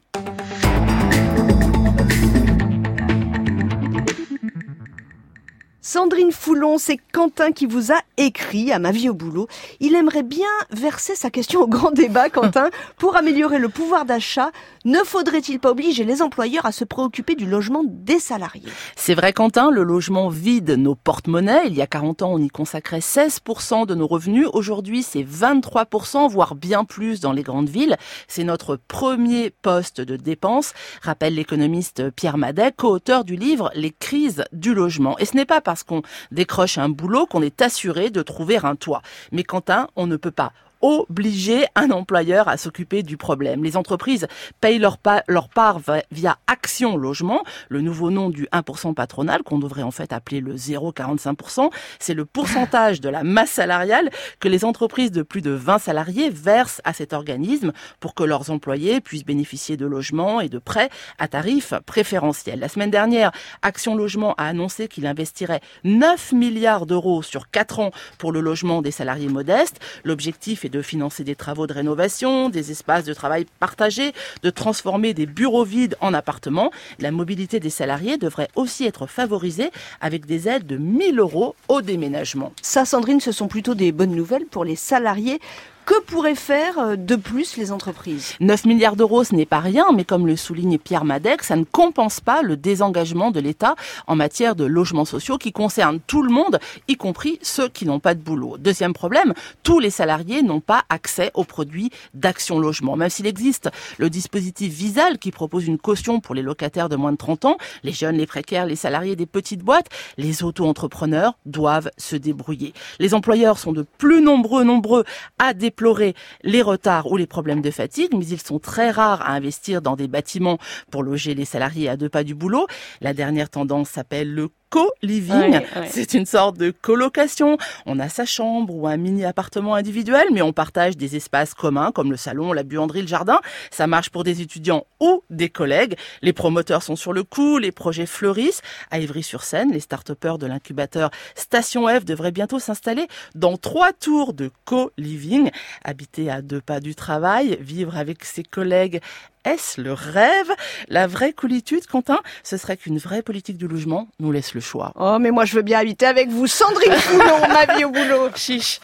[SPEAKER 2] Sandrine Foulon, c'est Quentin qui vous a écrit à Ma vie au boulot. Il aimerait bien verser sa question au grand débat, Quentin. Pour améliorer le pouvoir d'achat, ne faudrait-il pas obliger les employeurs à se préoccuper du logement des salariés ?
[SPEAKER 6] C'est vrai, Quentin, le logement vide nos porte-monnaies. Il y a 40 ans, on y consacrait 16% de nos revenus. Aujourd'hui, c'est 23%, voire bien plus dans les grandes villes. C'est notre premier poste de dépense, rappelle l'économiste Pierre Madec, co-auteur du livre « Les crises du logement ». Et ce n'est pas parce qu'on décroche un boulot qu'on est assuré de trouver un toit. Mais Quentin, on ne peut pas obliger un employeur à s'occuper du problème. Les entreprises payent leur part via Action Logement, le nouveau nom du 1% patronal qu'on devrait en fait appeler le 0,45%. C'est le pourcentage de la masse salariale que les entreprises de plus de 20 salariés versent à cet organisme pour que leurs employés puissent bénéficier de logements et de prêts à tarifs préférentiels. La semaine dernière, Action Logement a annoncé qu'il investirait 9 milliards d'euros sur 4 ans pour le logement des salariés modestes. L'objectif est de financer des travaux de rénovation, des espaces de travail partagés, de transformer des bureaux vides en appartements. La mobilité des salariés devrait aussi être favorisée avec des aides de 1 000 € au déménagement.
[SPEAKER 2] Ça, Sandrine, ce sont plutôt des bonnes nouvelles pour les salariés. Que pourraient faire de plus les entreprises ?
[SPEAKER 6] 9 milliards d'euros, ce n'est pas rien, mais comme le souligne Pierre Madec, ça ne compense pas le désengagement de l'État en matière de logements sociaux qui concerne tout le monde, y compris ceux qui n'ont pas de boulot. Deuxième problème, tous les salariés n'ont pas accès aux produits d'Action Logement. Même s'il existe le dispositif Visal qui propose une caution pour les locataires de moins de 30 ans, les jeunes, les précaires, les salariés des petites boîtes, les auto-entrepreneurs doivent se débrouiller. Les employeurs sont de plus nombreux à déplorer les retards ou les problèmes de fatigue, mais ils sont très rares à investir dans des bâtiments pour loger les salariés à 2 pas du boulot. La dernière tendance s'appelle le co-living. Ouais. C'est une sorte de colocation. On a sa chambre ou un mini-appartement individuel, mais on partage des espaces communs comme le salon, la buanderie, le jardin. Ça marche pour des étudiants ou des collègues. Les promoteurs sont sur le coup, les projets fleurissent. À Ivry-sur-Seine, les start-upers de l'incubateur Station F devraient bientôt s'installer dans 3 tours de co-living. Habiter à 2 pas du travail, vivre avec ses collègues. Est-ce le rêve ? La vraie coolitude, Quentin, ce serait qu'une vraie politique du logement nous laisse le choix.
[SPEAKER 2] Oh, mais moi je veux bien habiter avec vous, Sandrine Foulon, Ma vie au boulot.
[SPEAKER 6] Chiche.